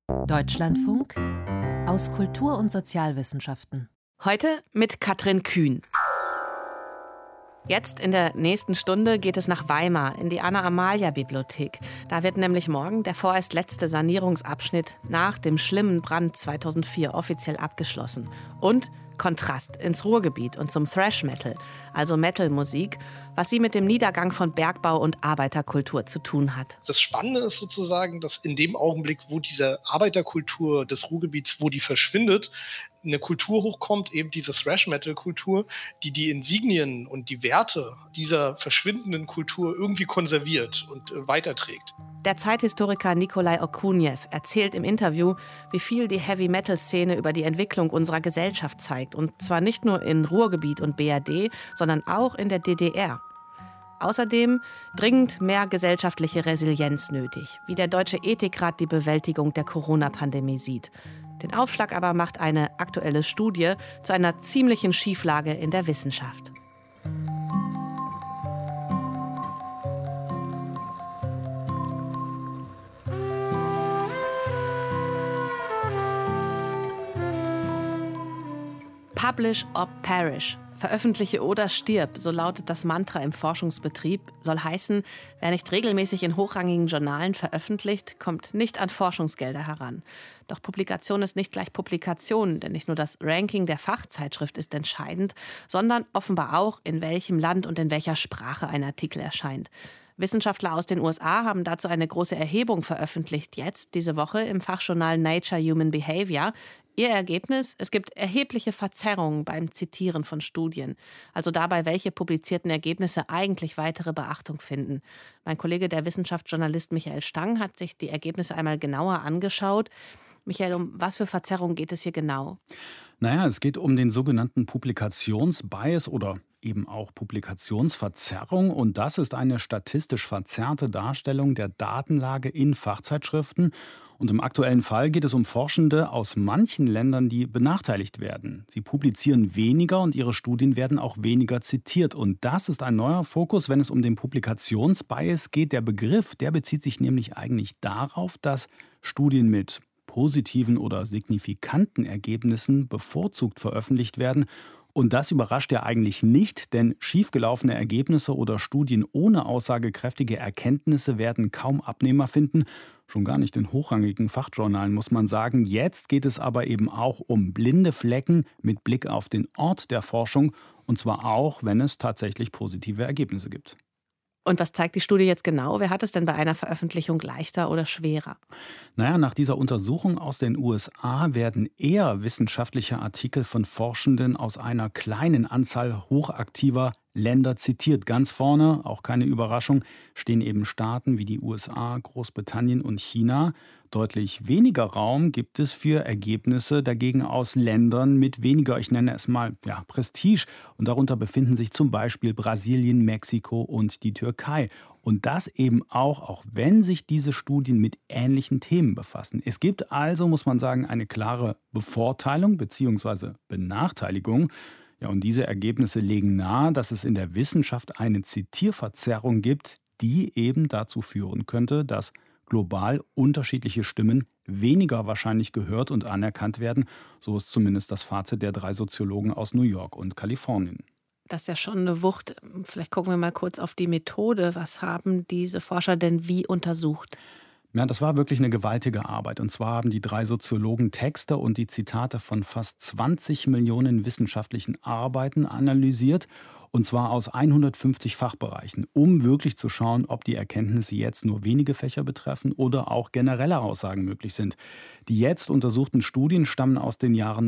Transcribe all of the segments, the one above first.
Deutschlandfunk aus Kultur- und Sozialwissenschaften. Heute mit Katrin Kühn. Jetzt in der nächsten Stunde geht es nach Weimar in die Anna-Amalia-Bibliothek. Da wird nämlich morgen der vorerst letzte Sanierungsabschnitt nach dem schlimmen Brand 2004 offiziell abgeschlossen. Und Kontrast ins Ruhrgebiet und zum Thrash-Metal, also Metal-Musik, was sie mit dem Niedergang von Bergbau und Arbeiterkultur zu tun hat. Das Spannende ist sozusagen, dass in dem Augenblick, wo diese Arbeiterkultur des Ruhrgebiets, wo die verschwindet, eine Kultur hochkommt, eben diese Thrash-Metal-Kultur, die die Insignien und die Werte dieser verschwindenden Kultur irgendwie konserviert und weiterträgt. Der Zeithistoriker Nikolai Okuniew erzählt im Interview, wie viel die Heavy-Metal-Szene über die Entwicklung unserer Gesellschaft zeigt. Und zwar nicht nur in Ruhrgebiet und BRD, sondern auch in der DDR. Außerdem dringend mehr gesellschaftliche Resilienz nötig, wie der Deutsche Ethikrat die Bewältigung der Corona-Pandemie sieht. Den Aufschlag aber macht eine aktuelle Studie zu einer ziemlichen Schieflage in der Wissenschaft. Publish or perish. Veröffentliche oder stirb, so lautet das Mantra im Forschungsbetrieb. Soll heißen, wer nicht regelmäßig in hochrangigen Journalen veröffentlicht, kommt nicht an Forschungsgelder heran. Doch Publikation ist nicht gleich Publikation, denn nicht nur das Ranking der Fachzeitschrift ist entscheidend, sondern offenbar auch, in welchem Land und in welcher Sprache ein Artikel erscheint. Wissenschaftler aus den USA haben dazu eine große Erhebung veröffentlicht, jetzt diese Woche im Fachjournal Nature Human Behavior. Ihr Ergebnis? Es gibt erhebliche Verzerrungen beim Zitieren von Studien. Also dabei, welche publizierten Ergebnisse eigentlich weitere Beachtung finden. Mein Kollege, der Wissenschaftsjournalist Michael Stang, hat sich die Ergebnisse einmal genauer angeschaut. Michael, um was für Verzerrungen geht es hier genau? Naja, es geht um den sogenannten Publikationsbias oder eben auch Publikationsverzerrung. Und das ist eine statistisch verzerrte Darstellung der Datenlage in Fachzeitschriften. Und im aktuellen Fall geht es um Forschende aus manchen Ländern, die benachteiligt werden. Sie publizieren weniger und ihre Studien werden auch weniger zitiert. Und das ist ein neuer Fokus, wenn es um den Publikationsbias geht. Der Begriff, der bezieht sich nämlich eigentlich darauf, dass Studien mit positiven oder signifikanten Ergebnissen bevorzugt veröffentlicht werden. Und das überrascht ja eigentlich nicht, denn schiefgelaufene Ergebnisse oder Studien ohne aussagekräftige Erkenntnisse werden kaum Abnehmer finden. Schon gar nicht in hochrangigen Fachjournalen, muss man sagen. Jetzt geht es aber eben auch um blinde Flecken mit Blick auf den Ort der Forschung. Und zwar auch, wenn es tatsächlich positive Ergebnisse gibt. Und was zeigt die Studie jetzt genau? Wer hat es denn bei einer Veröffentlichung leichter oder schwerer? Naja, nach dieser Untersuchung aus den USA werden eher wissenschaftliche Artikel von Forschenden aus einer kleinen Anzahl hochaktiver Länder zitiert. Ganz vorne, auch keine Überraschung, stehen eben Staaten wie die USA, Großbritannien und China. Deutlich weniger Raum gibt es für Ergebnisse dagegen aus Ländern mit weniger, ich nenne es mal, Prestige. Und darunter befinden sich zum Beispiel Brasilien, Mexiko und die Türkei. Und das eben auch wenn sich diese Studien mit ähnlichen Themen befassen. Es gibt also, muss man sagen, eine klare Bevorteilung bzw. Benachteiligung. Ja, und diese Ergebnisse legen nahe, dass es in der Wissenschaft eine Zitierverzerrung gibt, die eben dazu führen könnte, dass global unterschiedliche Stimmen weniger wahrscheinlich gehört und anerkannt werden. So ist zumindest das Fazit der 3 Soziologen aus New York und Kalifornien. Das ist ja schon eine Wucht. Vielleicht gucken wir mal kurz auf die Methode. Was haben diese Forscher denn wie untersucht? Ja, das war wirklich eine gewaltige Arbeit. Und zwar haben die 3 Soziologen Texte und die Zitate von fast 20 Millionen wissenschaftlichen Arbeiten analysiert. Und zwar aus 150 Fachbereichen, um wirklich zu schauen, ob die Erkenntnisse jetzt nur wenige Fächer betreffen oder auch generelle Aussagen möglich sind. Die jetzt untersuchten Studien stammen aus den Jahren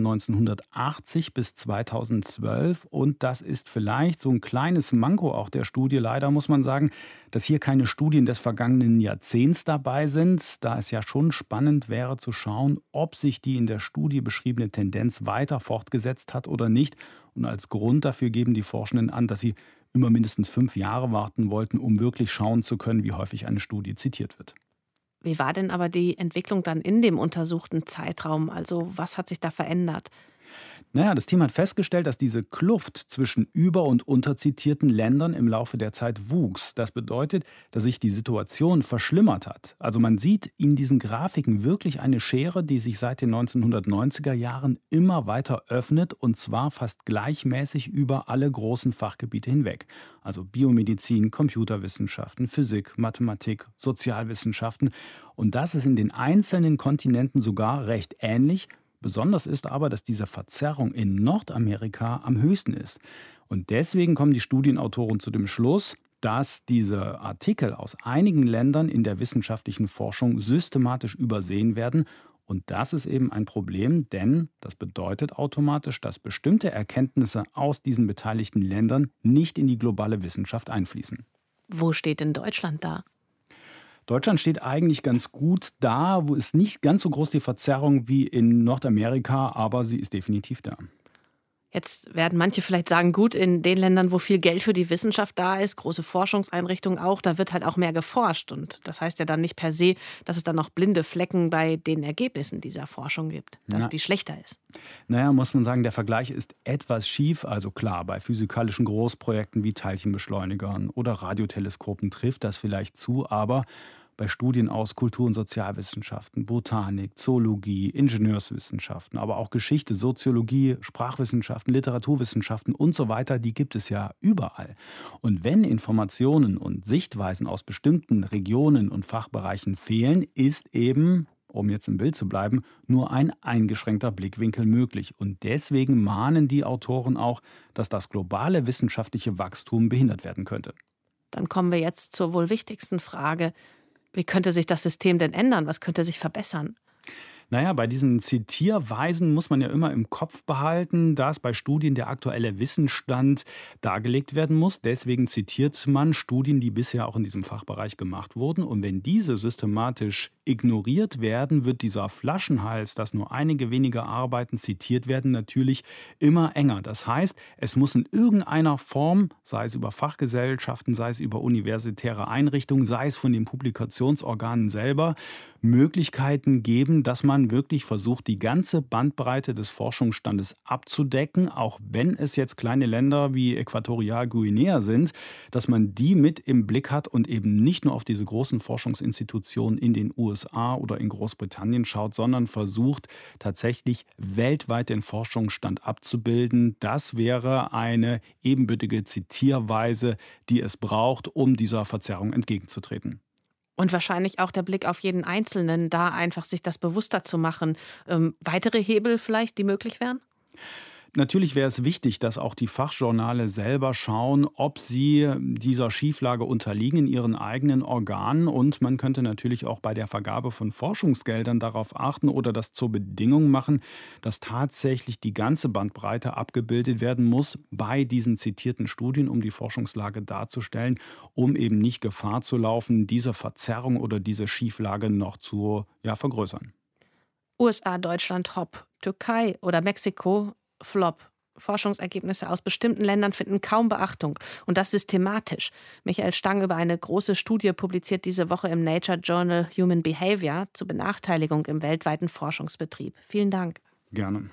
1980 bis 2012. Und das ist vielleicht so ein kleines Manko auch der Studie. Leider muss man sagen, dass hier keine Studien des vergangenen Jahrzehnts dabei sind, da es ja schon spannend wäre zu schauen, ob sich die in der Studie beschriebene Tendenz weiter fortgesetzt hat oder nicht. Und als Grund dafür geben die Forschenden an, dass sie immer mindestens 5 Jahre warten wollten, um wirklich schauen zu können, wie häufig eine Studie zitiert wird. Wie war denn aber die Entwicklung dann in dem untersuchten Zeitraum? Also was hat sich da verändert? Naja, das Team hat festgestellt, dass diese Kluft zwischen über- und unterzitierten Ländern im Laufe der Zeit wuchs. Das bedeutet, dass sich die Situation verschlimmert hat. Also man sieht in diesen Grafiken wirklich eine Schere, die sich seit den 1990er Jahren immer weiter öffnet, und zwar fast gleichmäßig über alle großen Fachgebiete hinweg. Also Biomedizin, Computerwissenschaften, Physik, Mathematik, Sozialwissenschaften. Und das ist in den einzelnen Kontinenten sogar recht ähnlich. Besonders ist aber, dass diese Verzerrung in Nordamerika am höchsten ist. Und deswegen kommen die Studienautoren zu dem Schluss, dass diese Artikel aus einigen Ländern in der wissenschaftlichen Forschung systematisch übersehen werden. Und das ist eben ein Problem, denn das bedeutet automatisch, dass bestimmte Erkenntnisse aus diesen beteiligten Ländern nicht in die globale Wissenschaft einfließen. Wo steht denn Deutschland da? Deutschland steht eigentlich ganz gut da, wo ist nicht ganz so groß die Verzerrung wie in Nordamerika, aber sie ist definitiv da. Jetzt werden manche vielleicht sagen, gut, in den Ländern, wo viel Geld für die Wissenschaft da ist, große Forschungseinrichtungen auch, da wird halt auch mehr geforscht. Und das heißt ja dann nicht per se, dass es dann noch blinde Flecken bei den Ergebnissen dieser Forschung gibt, dass die schlechter ist. Naja, muss man sagen, der Vergleich ist etwas schief. Also klar, bei physikalischen Großprojekten wie Teilchenbeschleunigern oder Radioteleskopen trifft das vielleicht zu, aber bei Studien aus Kultur- und Sozialwissenschaften, Botanik, Zoologie, Ingenieurswissenschaften, aber auch Geschichte, Soziologie, Sprachwissenschaften, Literaturwissenschaften und so weiter, die gibt es ja überall. Und wenn Informationen und Sichtweisen aus bestimmten Regionen und Fachbereichen fehlen, ist eben, um jetzt im Bild zu bleiben, nur ein eingeschränkter Blickwinkel möglich. Und deswegen mahnen die Autoren auch, dass das globale wissenschaftliche Wachstum behindert werden könnte. Dann kommen wir jetzt zur wohl wichtigsten Frage. Wie könnte sich das System denn ändern? Was könnte sich verbessern? Naja, bei diesen Zitierweisen muss man ja immer im Kopf behalten, dass bei Studien der aktuelle Wissensstand dargelegt werden muss. Deswegen zitiert man Studien, die bisher auch in diesem Fachbereich gemacht wurden. Und wenn diese systematisch ignoriert werden, wird dieser Flaschenhals, dass nur einige wenige Arbeiten zitiert werden, natürlich immer enger. Das heißt, es muss in irgendeiner Form, sei es über Fachgesellschaften, sei es über universitäre Einrichtungen, sei es von den Publikationsorganen selber, Möglichkeiten geben, dass man wirklich versucht, die ganze Bandbreite des Forschungsstandes abzudecken, auch wenn es jetzt kleine Länder wie Äquatorialguinea sind, dass man die mit im Blick hat und eben nicht nur auf diese großen Forschungsinstitutionen in den USA oder in Großbritannien schaut, sondern versucht tatsächlich weltweit den Forschungsstand abzubilden. Das wäre eine ebenbürtige Zitierweise, die es braucht, um dieser Verzerrung entgegenzutreten. Und wahrscheinlich auch der Blick auf jeden Einzelnen, da einfach sich das bewusster zu machen. Weitere Hebel vielleicht, die möglich wären? Natürlich wäre es wichtig, dass auch die Fachjournale selber schauen, ob sie dieser Schieflage unterliegen in ihren eigenen Organen. Und man könnte natürlich auch bei der Vergabe von Forschungsgeldern darauf achten oder das zur Bedingung machen, dass tatsächlich die ganze Bandbreite abgebildet werden muss bei diesen zitierten Studien, um die Forschungslage darzustellen, um eben nicht Gefahr zu laufen, diese Verzerrung oder diese Schieflage noch zu vergrößern. USA, Deutschland, Hop, Türkei oder Mexiko, Flop. Forschungsergebnisse aus bestimmten Ländern finden kaum Beachtung und das systematisch. Michael Stang über eine große Studie publiziert diese Woche im Nature Journal Human Behavior zur Benachteiligung im weltweiten Forschungsbetrieb. Vielen Dank. Gerne.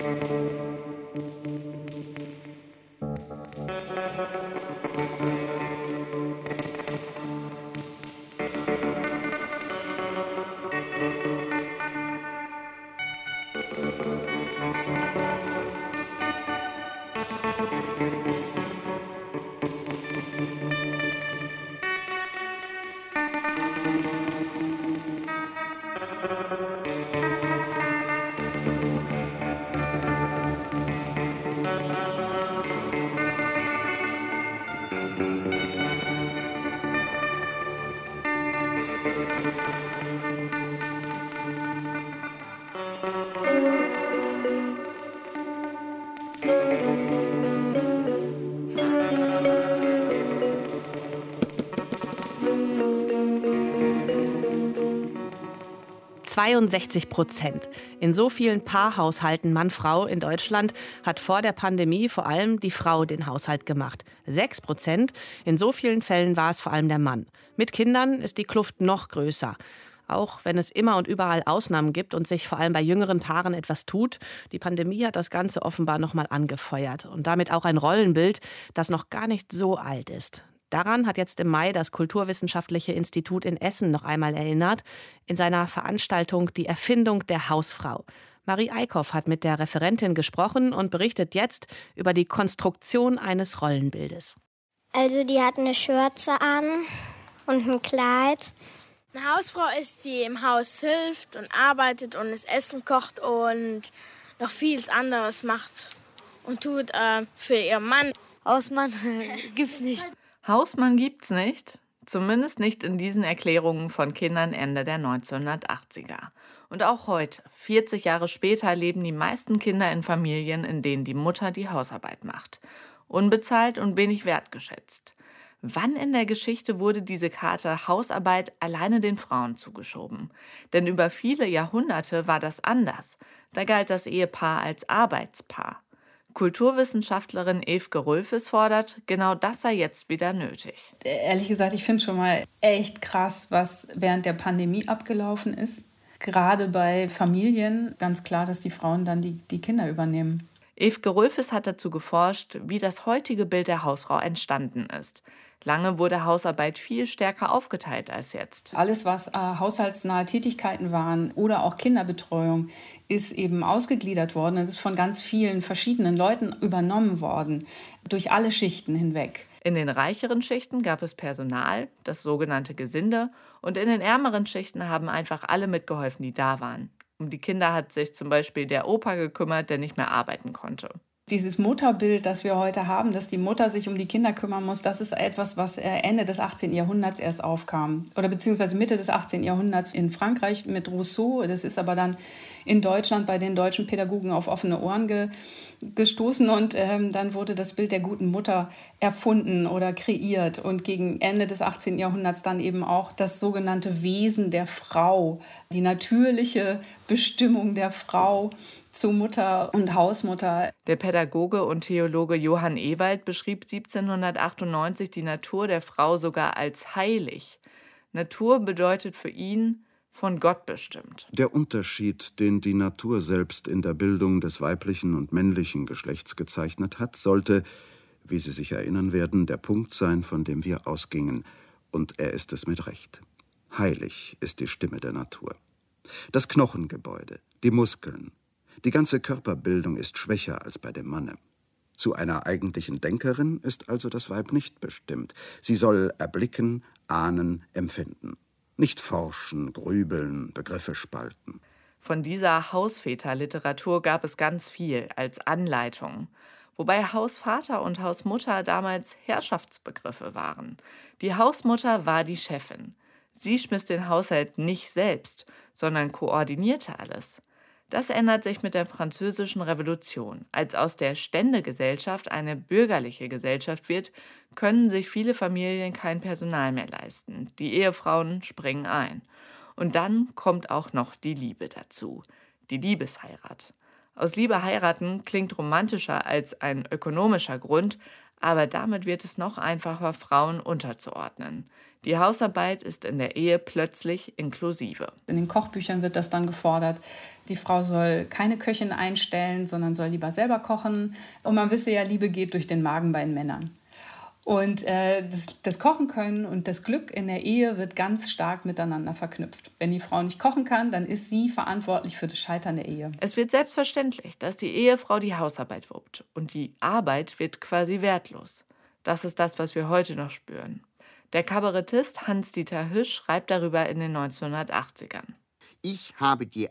%. In so vielen Paarhaushalten Mann-Frau in Deutschland hat vor der Pandemie vor allem die Frau den Haushalt gemacht. 6%. In so vielen Fällen war es vor allem der Mann. Mit Kindern ist die Kluft noch größer. Auch wenn es immer und überall Ausnahmen gibt und sich vor allem bei jüngeren Paaren etwas tut, die Pandemie hat das Ganze offenbar nochmal angefeuert. Und damit auch ein Rollenbild, das noch gar nicht so alt ist. Daran hat jetzt im Mai das Kulturwissenschaftliche Institut in Essen noch einmal erinnert, in seiner Veranstaltung Die Erfindung der Hausfrau. Marie Eickhoff hat mit der Referentin gesprochen und berichtet jetzt über die Konstruktion eines Rollenbildes. Also die hat eine Schürze an und ein Kleid. Eine Hausfrau ist, die im Haus hilft und arbeitet und das Essen kocht und noch vieles anderes macht und tut für ihren Mann. Hausmann gibt's nicht. Hausmann gibt's nicht, zumindest nicht in diesen Erklärungen von Kindern Ende der 1980er. Und auch heute, 40 Jahre später, leben die meisten Kinder in Familien, in denen die Mutter die Hausarbeit macht. Unbezahlt und wenig wertgeschätzt. Wann in der Geschichte wurde diese Karte Hausarbeit alleine den Frauen zugeschoben? Denn über viele Jahrhunderte war das anders. Da galt das Ehepaar als Arbeitspaar. Kulturwissenschaftlerin Evke Rülfes fordert, genau das sei jetzt wieder nötig. Ehrlich gesagt, ich finde schon mal echt krass, was während der Pandemie abgelaufen ist. Gerade bei Familien ganz klar, dass die Frauen dann die Kinder übernehmen. Evke Rülfes hat dazu geforscht, wie das heutige Bild der Hausfrau entstanden ist. Lange wurde Hausarbeit viel stärker aufgeteilt als jetzt. Alles, was haushaltsnahe Tätigkeiten waren oder auch Kinderbetreuung, ist eben ausgegliedert worden. Es ist von ganz vielen verschiedenen Leuten übernommen worden, durch alle Schichten hinweg. In den reicheren Schichten gab es Personal, das sogenannte Gesinde, und in den ärmeren Schichten haben einfach alle mitgeholfen, die da waren. Um die Kinder hat sich zum Beispiel der Opa gekümmert, der nicht mehr arbeiten konnte. Dieses Mutterbild, das wir heute haben, dass die Mutter sich um die Kinder kümmern muss, das ist etwas, was Ende des 18. Jahrhunderts erst aufkam. Oder beziehungsweise Mitte des 18. Jahrhunderts in Frankreich mit Rousseau. Das ist aber dann in Deutschland bei den deutschen Pädagogen auf offene Ohren gestoßen. Und dann wurde das Bild der guten Mutter erfunden oder kreiert. Und gegen Ende des 18. Jahrhunderts dann eben auch das sogenannte Wesen der Frau, die natürliche Bestimmung der Frau zu Mutter und Hausmutter. Der Pädagoge und Theologe Johann Ewald beschrieb 1798 die Natur der Frau sogar als heilig. Natur bedeutet für ihn von Gott bestimmt. Der Unterschied, den die Natur selbst in der Bildung des weiblichen und männlichen Geschlechts gezeichnet hat, sollte, wie Sie sich erinnern werden, der Punkt sein, von dem wir ausgingen. Und er ist es mit Recht. Heilig ist die Stimme der Natur. Das Knochengebäude, die Muskeln, die ganze Körperbildung ist schwächer als bei dem Manne. Zu einer eigentlichen Denkerin ist also das Weib nicht bestimmt. Sie soll erblicken, ahnen, empfinden. Nicht forschen, grübeln, Begriffe spalten. Von dieser Hausväterliteratur gab es ganz viel als Anleitung. Wobei Hausvater und Hausmutter damals Herrschaftsbegriffe waren. Die Hausmutter war die Chefin. Sie schmiss den Haushalt nicht selbst, sondern koordinierte alles. Das ändert sich mit der Französischen Revolution. Als aus der Ständegesellschaft eine bürgerliche Gesellschaft wird, können sich viele Familien kein Personal mehr leisten. Die Ehefrauen springen ein. Und dann kommt auch noch die Liebe dazu. Die Liebesheirat. Aus Liebe heiraten klingt romantischer als ein ökonomischer Grund, aber damit wird es noch einfacher, Frauen unterzuordnen. Die Hausarbeit ist in der Ehe plötzlich inklusive. In den Kochbüchern wird das dann gefordert. Die Frau soll keine Köchin einstellen, sondern soll lieber selber kochen. Und man wisse ja, Liebe geht durch den Magen bei den Männern. Und das Kochen können und das Glück in der Ehe wird ganz stark miteinander verknüpft. Wenn die Frau nicht kochen kann, dann ist sie verantwortlich für das Scheitern der Ehe. Es wird selbstverständlich, dass die Ehefrau die Hausarbeit wuppt. Und die Arbeit wird quasi wertlos. Das ist das, was wir heute noch spüren. Der Kabarettist Hans-Dieter Hüsch schreibt darüber in den 1980ern. Ich habe dir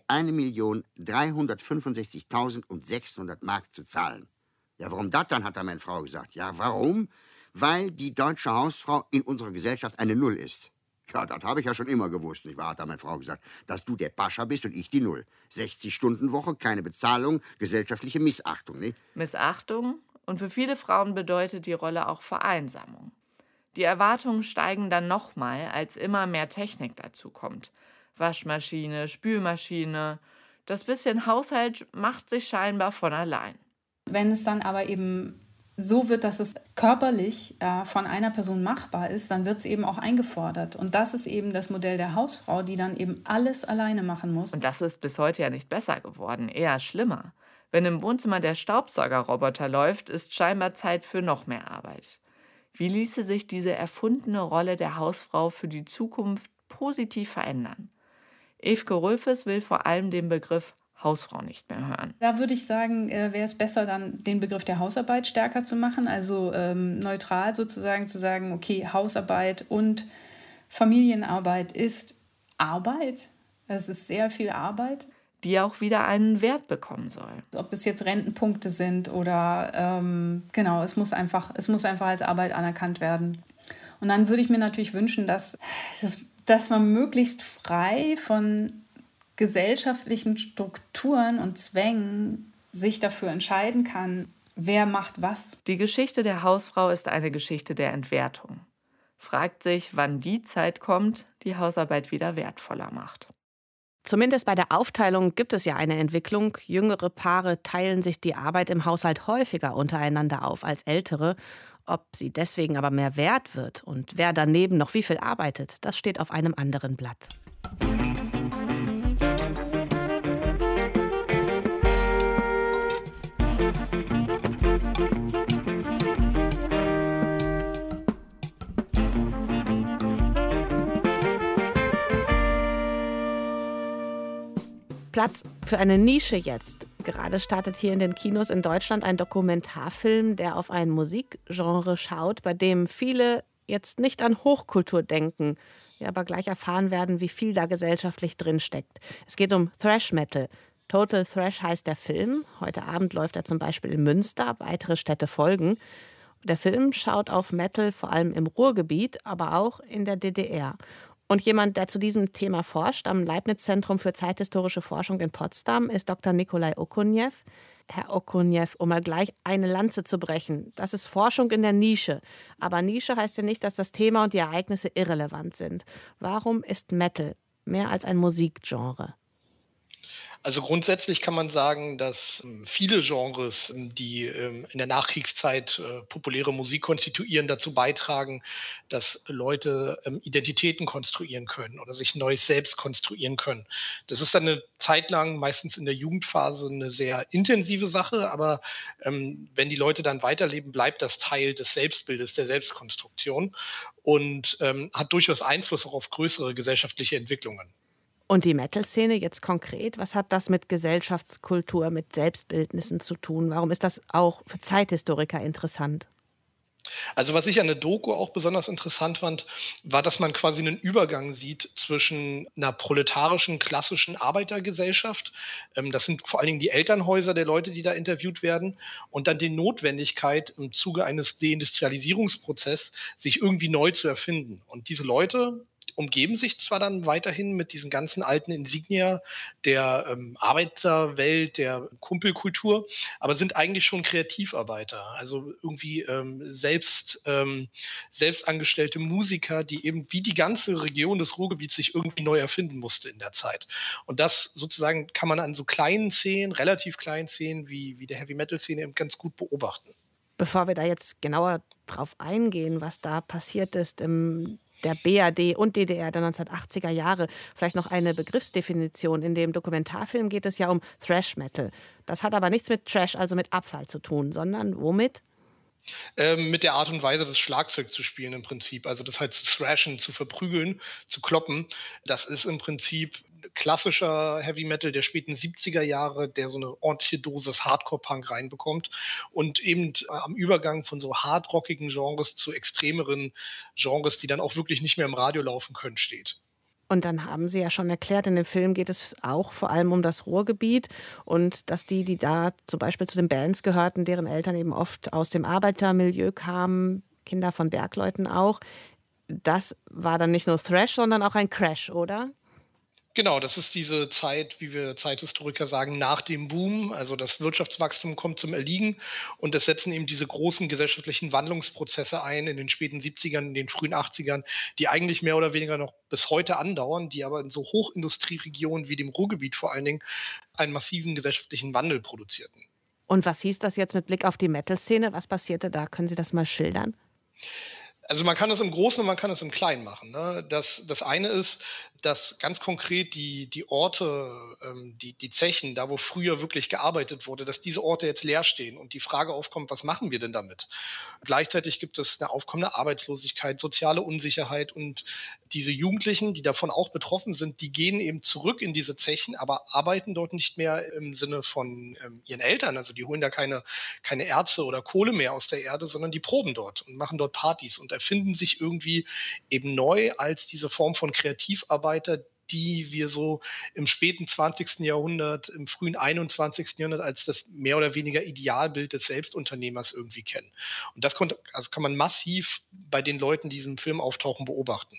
1.365.600 Mark zu zahlen. Ja, warum das dann, hat da meine Frau gesagt. Ja, warum? Weil die deutsche Hausfrau in unserer Gesellschaft eine Null ist. Ja, das habe ich ja schon immer gewusst, nicht wahr, hat da meine Frau gesagt. Dass du der Pascha bist und ich die Null. 60-Stunden-Woche, keine Bezahlung, gesellschaftliche Missachtung, nicht? Missachtung? Und für viele Frauen bedeutet die Rolle auch Vereinsamung. Die Erwartungen steigen dann nochmal, als immer mehr Technik dazu kommt. Waschmaschine, Spülmaschine. Das bisschen Haushalt macht sich scheinbar von allein. Wenn es dann aber eben so wird, dass es körperlich von einer Person machbar ist, dann wird es eben auch eingefordert. Und das ist eben das Modell der Hausfrau, die dann eben alles alleine machen muss. Und das ist bis heute ja nicht besser geworden, eher schlimmer. Wenn im Wohnzimmer der Staubsaugerroboter läuft, ist scheinbar Zeit für noch mehr Arbeit. Wie ließe sich diese erfundene Rolle der Hausfrau für die Zukunft positiv verändern? Evke Röfes will vor allem den Begriff Hausfrau nicht mehr hören. Da würde ich sagen, wäre es besser, dann den Begriff der Hausarbeit stärker zu machen, also neutral sozusagen zu sagen, okay, Hausarbeit und Familienarbeit ist Arbeit. Es ist sehr viel Arbeit. Die auch wieder einen Wert bekommen soll. Ob das jetzt Rentenpunkte sind oder genau, es muss einfach als Arbeit anerkannt werden. Und dann würde ich mir natürlich wünschen, dass man möglichst frei von gesellschaftlichen Strukturen und Zwängen sich dafür entscheiden kann, wer macht was. Die Geschichte der Hausfrau ist eine Geschichte der Entwertung. Fragt sich, wann die Zeit kommt, die Hausarbeit wieder wertvoller macht. Zumindest bei der Aufteilung gibt es ja eine Entwicklung. Jüngere Paare teilen sich die Arbeit im Haushalt häufiger untereinander auf als ältere. Ob sie deswegen aber mehr wert wird und wer daneben noch wie viel arbeitet, das steht auf einem anderen Blatt. Platz für eine Nische jetzt. Gerade startet hier in den Kinos in Deutschland ein Dokumentarfilm, der auf ein Musikgenre schaut, bei dem viele jetzt nicht an Hochkultur denken, wir aber gleich erfahren werden, wie viel da gesellschaftlich drinsteckt. Es geht um Thrash Metal. Total Thrash heißt der Film. Heute Abend läuft er zum Beispiel in Münster, weitere Städte folgen. Der Film schaut auf Metal vor allem im Ruhrgebiet, aber auch in der DDR. Und jemand, der zu diesem Thema forscht, am Leibniz-Zentrum für zeithistorische Forschung in Potsdam, ist Dr. Nikolai Okuniew. Herr Okuniew, um mal gleich eine Lanze zu brechen, das ist Forschung in der Nische. Aber Nische heißt ja nicht, dass das Thema und die Ereignisse irrelevant sind. Warum ist Metal mehr als ein Musikgenre? Also grundsätzlich kann man sagen, dass viele Genres, die in der Nachkriegszeit populäre Musik konstituieren, dazu beitragen, dass Leute Identitäten konstruieren können oder sich ein neues Selbst konstruieren können. Das ist dann eine Zeit lang, meistens in der Jugendphase, eine sehr intensive Sache, aber wenn die Leute dann weiterleben, bleibt das Teil des Selbstbildes, der Selbstkonstruktion und hat durchaus Einfluss auch auf größere gesellschaftliche Entwicklungen. Und die Metal-Szene jetzt konkret, was hat das mit Gesellschaftskultur, mit Selbstbildnissen zu tun? Warum ist das auch für Zeithistoriker interessant? Also was ich an der Doku auch besonders interessant fand, war, dass man quasi einen Übergang sieht zwischen einer proletarischen, klassischen Arbeitergesellschaft, das sind vor allen Dingen die Elternhäuser der Leute, die da interviewt werden, und dann die Notwendigkeit im Zuge eines Deindustrialisierungsprozesses, sich irgendwie neu zu erfinden. Und diese Leute umgeben sich zwar dann weiterhin mit diesen ganzen alten Insignia der Arbeiterwelt, der Kumpelkultur, aber sind eigentlich schon Kreativarbeiter, also irgendwie selbstangestellte Musiker, die eben wie die ganze Region des Ruhrgebiets sich irgendwie neu erfinden musste in der Zeit. Und das sozusagen kann man an so kleinen Szenen, relativ kleinen Szenen wie der Heavy-Metal-Szene eben ganz gut beobachten. Bevor wir da jetzt genauer drauf eingehen, was da passiert ist im der BRD und DDR der 1980er Jahre. Vielleicht noch eine Begriffsdefinition. In dem Dokumentarfilm geht es ja um Thrash Metal. Das hat aber nichts mit Trash, also mit Abfall zu tun, sondern womit? Mit der Art und Weise, das Schlagzeug zu spielen im Prinzip. Also das halt zu thrashen, zu verprügeln, zu kloppen. Das ist im Prinzip klassischer Heavy Metal der späten 70er Jahre, der so eine ordentliche Dosis Hardcore-Punk reinbekommt und eben am Übergang von so hardrockigen Genres zu extremeren Genres, die dann auch wirklich nicht mehr im Radio laufen können, steht. Und dann haben Sie ja schon erklärt, in dem Film geht es auch vor allem um das Ruhrgebiet und dass die da zum Beispiel zu den Bands gehörten, deren Eltern eben oft aus dem Arbeitermilieu kamen, Kinder von Bergleuten auch. Das war dann nicht nur Thrash, sondern auch ein Crash, oder? Genau, das ist diese Zeit, wie wir Zeithistoriker sagen, nach dem Boom. Also das Wirtschaftswachstum kommt zum Erliegen und es setzen eben diese großen gesellschaftlichen Wandlungsprozesse ein in den späten 70ern, in den frühen 80ern, die eigentlich mehr oder weniger noch bis heute andauern, die aber in so Hochindustrieregionen wie dem Ruhrgebiet vor allen Dingen einen massiven gesellschaftlichen Wandel produzierten. Und was hieß das jetzt mit Blick auf die Metal-Szene? Was passierte da? Können Sie das mal schildern? Also man kann es im Großen und man kann es im Kleinen machen. Ne? Das eine ist, dass ganz konkret die Orte, die Zechen, da wo früher wirklich gearbeitet wurde, dass diese Orte jetzt leer stehen und die Frage aufkommt, was machen wir denn damit? Gleichzeitig gibt es eine aufkommende Arbeitslosigkeit, soziale Unsicherheit und diese Jugendlichen, die davon auch betroffen sind, die gehen eben zurück in diese Zechen, aber arbeiten dort nicht mehr im Sinne von ihren Eltern. Also die holen da keine Erze oder Kohle mehr aus der Erde, sondern die proben dort und machen dort Partys und erfinden sich irgendwie eben neu als diese Form von Kreativarbeiter, die wir so im späten 20. Jahrhundert, im frühen 21. Jahrhundert als das mehr oder weniger Idealbild des Selbstunternehmers irgendwie kennen. Und das kann man massiv bei den Leuten, die in diesem Film auftauchen, beobachten.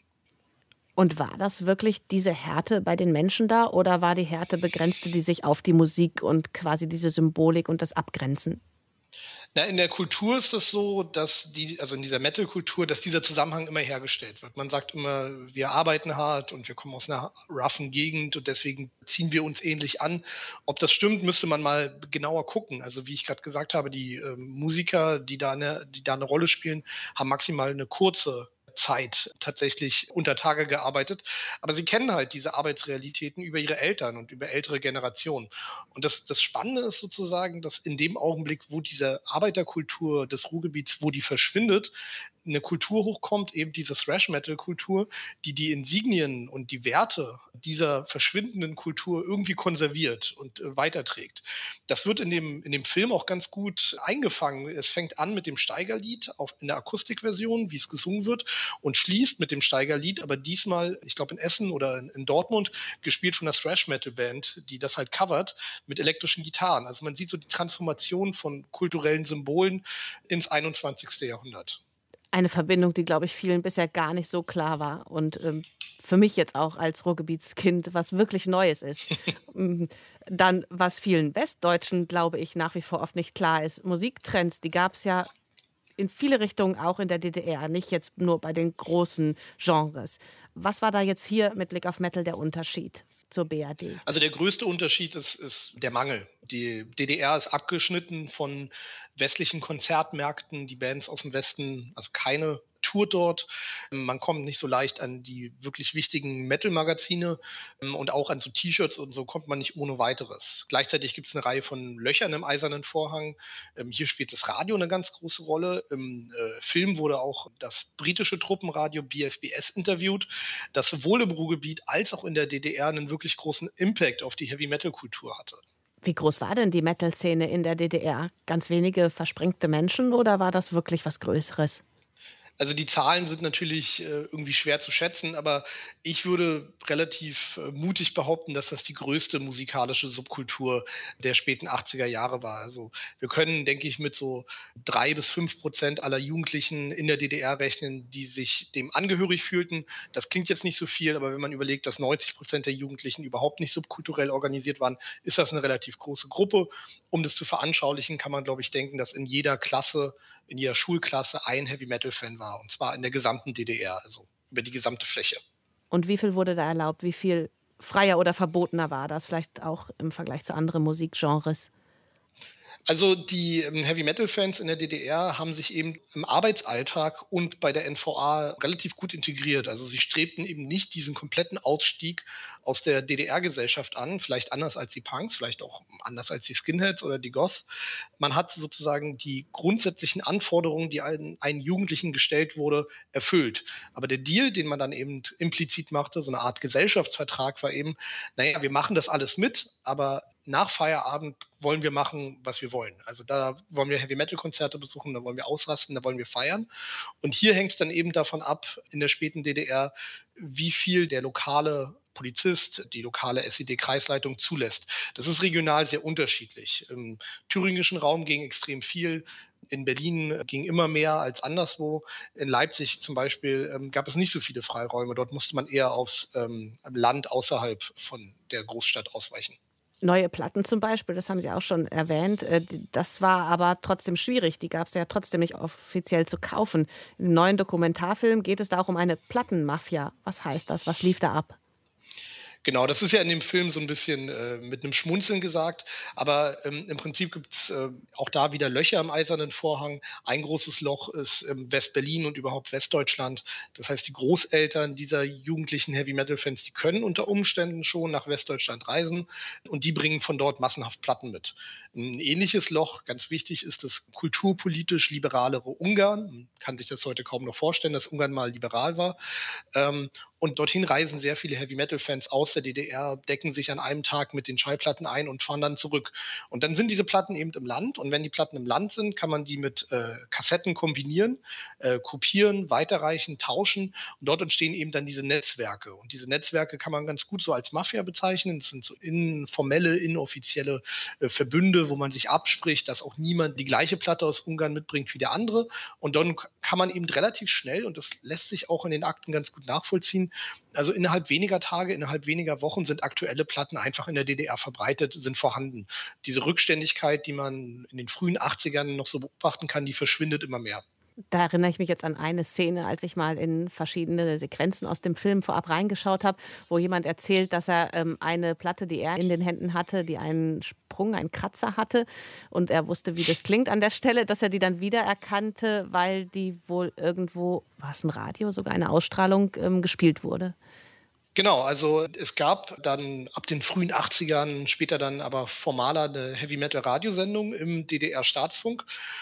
Und war das wirklich diese Härte bei den Menschen da oder war die Härte begrenzte die sich auf die Musik und quasi diese Symbolik und das Abgrenzen? Na, in der Kultur ist es so, dass also in dieser Metal-Kultur, dass dieser Zusammenhang immer hergestellt wird. Man sagt immer, wir arbeiten hart und wir kommen aus einer roughen Gegend und deswegen ziehen wir uns ähnlich an. Ob das stimmt, müsste man mal genauer gucken. Also wie ich gerade gesagt habe, die Musiker, die da eine Rolle spielen, haben maximal eine kurze Zeit tatsächlich unter Tage gearbeitet. Aber sie kennen halt diese Arbeitsrealitäten über ihre Eltern und über ältere Generationen. Und das Spannende ist sozusagen, dass in dem Augenblick, wo diese Arbeiterkultur des Ruhrgebiets, wo die verschwindet, eine Kultur hochkommt, eben diese Thrash-Metal-Kultur, die Insignien und die Werte dieser verschwindenden Kultur irgendwie konserviert und weiterträgt. Das wird in dem Film auch ganz gut eingefangen. Es fängt an mit dem Steigerlied in der Akustikversion, wie es gesungen wird, und schließt mit dem Steigerlied, aber diesmal, ich glaube in Essen oder in Dortmund, gespielt von der Thrash-Metal-Band, die das halt covert mit elektrischen Gitarren. Also man sieht so die Transformation von kulturellen Symbolen ins 21. Jahrhundert. Eine Verbindung, die, glaube ich, vielen bisher gar nicht so klar war und für mich jetzt auch als Ruhrgebietskind was wirklich Neues ist. Dann, was vielen Westdeutschen, glaube ich, nach wie vor oft nicht klar ist, Musiktrends, die gab es ja in viele Richtungen auch in der DDR, nicht jetzt nur bei den großen Genres. Was war da jetzt hier mit Blick auf Metal der Unterschied zur BRD? Also der größte Unterschied ist der Mangel. Die DDR ist abgeschnitten von westlichen Konzertmärkten, die Bands aus dem Westen, also keine Tour dort. Man kommt nicht so leicht an die wirklich wichtigen Metal-Magazine und auch an so T-Shirts und so kommt man nicht ohne weiteres. Gleichzeitig gibt es eine Reihe von Löchern im eisernen Vorhang. Hier spielt das Radio eine ganz große Rolle. Im Film wurde auch das britische Truppenradio BFBS interviewt, das sowohl im Ruhrgebiet als auch in der DDR einen wirklich großen Impact auf die Heavy-Metal-Kultur hatte. Wie groß war denn die Metal-Szene in der DDR? Ganz wenige versprengte Menschen oder war das wirklich was Größeres? Also die Zahlen sind natürlich irgendwie schwer zu schätzen, aber ich würde relativ mutig behaupten, dass das die größte musikalische Subkultur der späten 80er Jahre war. Also wir können, denke ich, mit so 3-5% aller Jugendlichen in der DDR rechnen, die sich dem angehörig fühlten. Das klingt jetzt nicht so viel, aber wenn man überlegt, dass 90% der Jugendlichen überhaupt nicht subkulturell organisiert waren, ist das eine relativ große Gruppe. Um das zu veranschaulichen, kann man, glaube ich, denken, dass in jeder Klasse, in jeder Schulklasse ein Heavy-Metal-Fan war. Und zwar in der gesamten DDR, also über die gesamte Fläche. Und wie viel wurde da erlaubt? Wie viel freier oder verbotener war das? Vielleicht auch im Vergleich zu anderen Musikgenres? Also die Heavy-Metal-Fans in der DDR haben sich eben im Arbeitsalltag und bei der NVA relativ gut integriert. Also sie strebten eben nicht diesen kompletten Ausstieg aus der DDR-Gesellschaft an, vielleicht anders als die Punks, vielleicht auch anders als die Skinheads oder die Goths. Man hat sozusagen die grundsätzlichen Anforderungen, die einen Jugendlichen gestellt wurde, erfüllt. Aber der Deal, den man dann eben implizit machte, so eine Art Gesellschaftsvertrag, war eben, naja, wir machen das alles mit, aber nach Feierabend wollen wir machen, was wir wollen. Also da wollen wir Heavy-Metal-Konzerte besuchen, da wollen wir ausrasten, da wollen wir feiern. Und hier hängt es dann eben davon ab, in der späten DDR, wie viel der lokale Polizist, die lokale SED-Kreisleitung zulässt. Das ist regional sehr unterschiedlich. Im thüringischen Raum ging extrem viel. In Berlin ging immer mehr als anderswo. In Leipzig zum Beispiel gab es nicht so viele Freiräume. Dort musste man eher aufs Land außerhalb von der Großstadt ausweichen. Neue Platten zum Beispiel, das haben Sie auch schon erwähnt. Das war aber trotzdem schwierig. Die gab es ja trotzdem nicht offiziell zu kaufen. Im neuen Dokumentarfilm geht es da auch um eine Plattenmafia. Was heißt das? Was lief da ab? Genau, das ist ja in dem Film so ein bisschen mit einem Schmunzeln gesagt, aber im Prinzip gibt's auch da wieder Löcher im Eisernen Vorhang. Ein großes Loch ist West-Berlin und überhaupt Westdeutschland. Das heißt, die Großeltern dieser jugendlichen Heavy-Metal-Fans, die können unter Umständen schon nach Westdeutschland reisen und die bringen von dort massenhaft Platten mit. Ein ähnliches Loch, ganz wichtig, ist das kulturpolitisch liberalere Ungarn. Man kann sich das heute kaum noch vorstellen, dass Ungarn mal liberal war. Und dorthin reisen sehr viele Heavy-Metal-Fans aus der DDR, decken sich an einem Tag mit den Schallplatten ein und fahren dann zurück. Und dann sind diese Platten eben im Land. Und wenn die Platten im Land sind, kann man die mit Kassetten kombinieren, kopieren, weiterreichen, tauschen. Und dort entstehen eben dann diese Netzwerke. Und diese Netzwerke kann man ganz gut so als Mafia bezeichnen. Das sind so informelle, inoffizielle Verbünde, wo man sich abspricht, dass auch niemand die gleiche Platte aus Ungarn mitbringt wie der andere. Und dann kann man eben relativ schnell, und das lässt sich auch in den Akten ganz gut nachvollziehen, also innerhalb weniger Tage, innerhalb weniger Wochen sind aktuelle Platten einfach in der DDR verbreitet, sind vorhanden. Diese Rückständigkeit, die man in den frühen 80ern noch so beobachten kann, die verschwindet immer mehr. Da erinnere ich mich jetzt an eine Szene, als ich mal in verschiedene Sequenzen aus dem Film vorab reingeschaut habe, wo jemand erzählt, dass er eine Platte, die er in den Händen hatte, die einen Sprung, einen Kratzer hatte und er wusste, wie das klingt an der Stelle, dass er die dann wiedererkannte, weil die wohl irgendwo, war es ein Radio, sogar eine Ausstrahlung gespielt wurde. Genau, also es gab dann ab den frühen 80ern, später dann aber formaler eine Heavy-Metal-Radiosendung im DDR-Staatsfunk.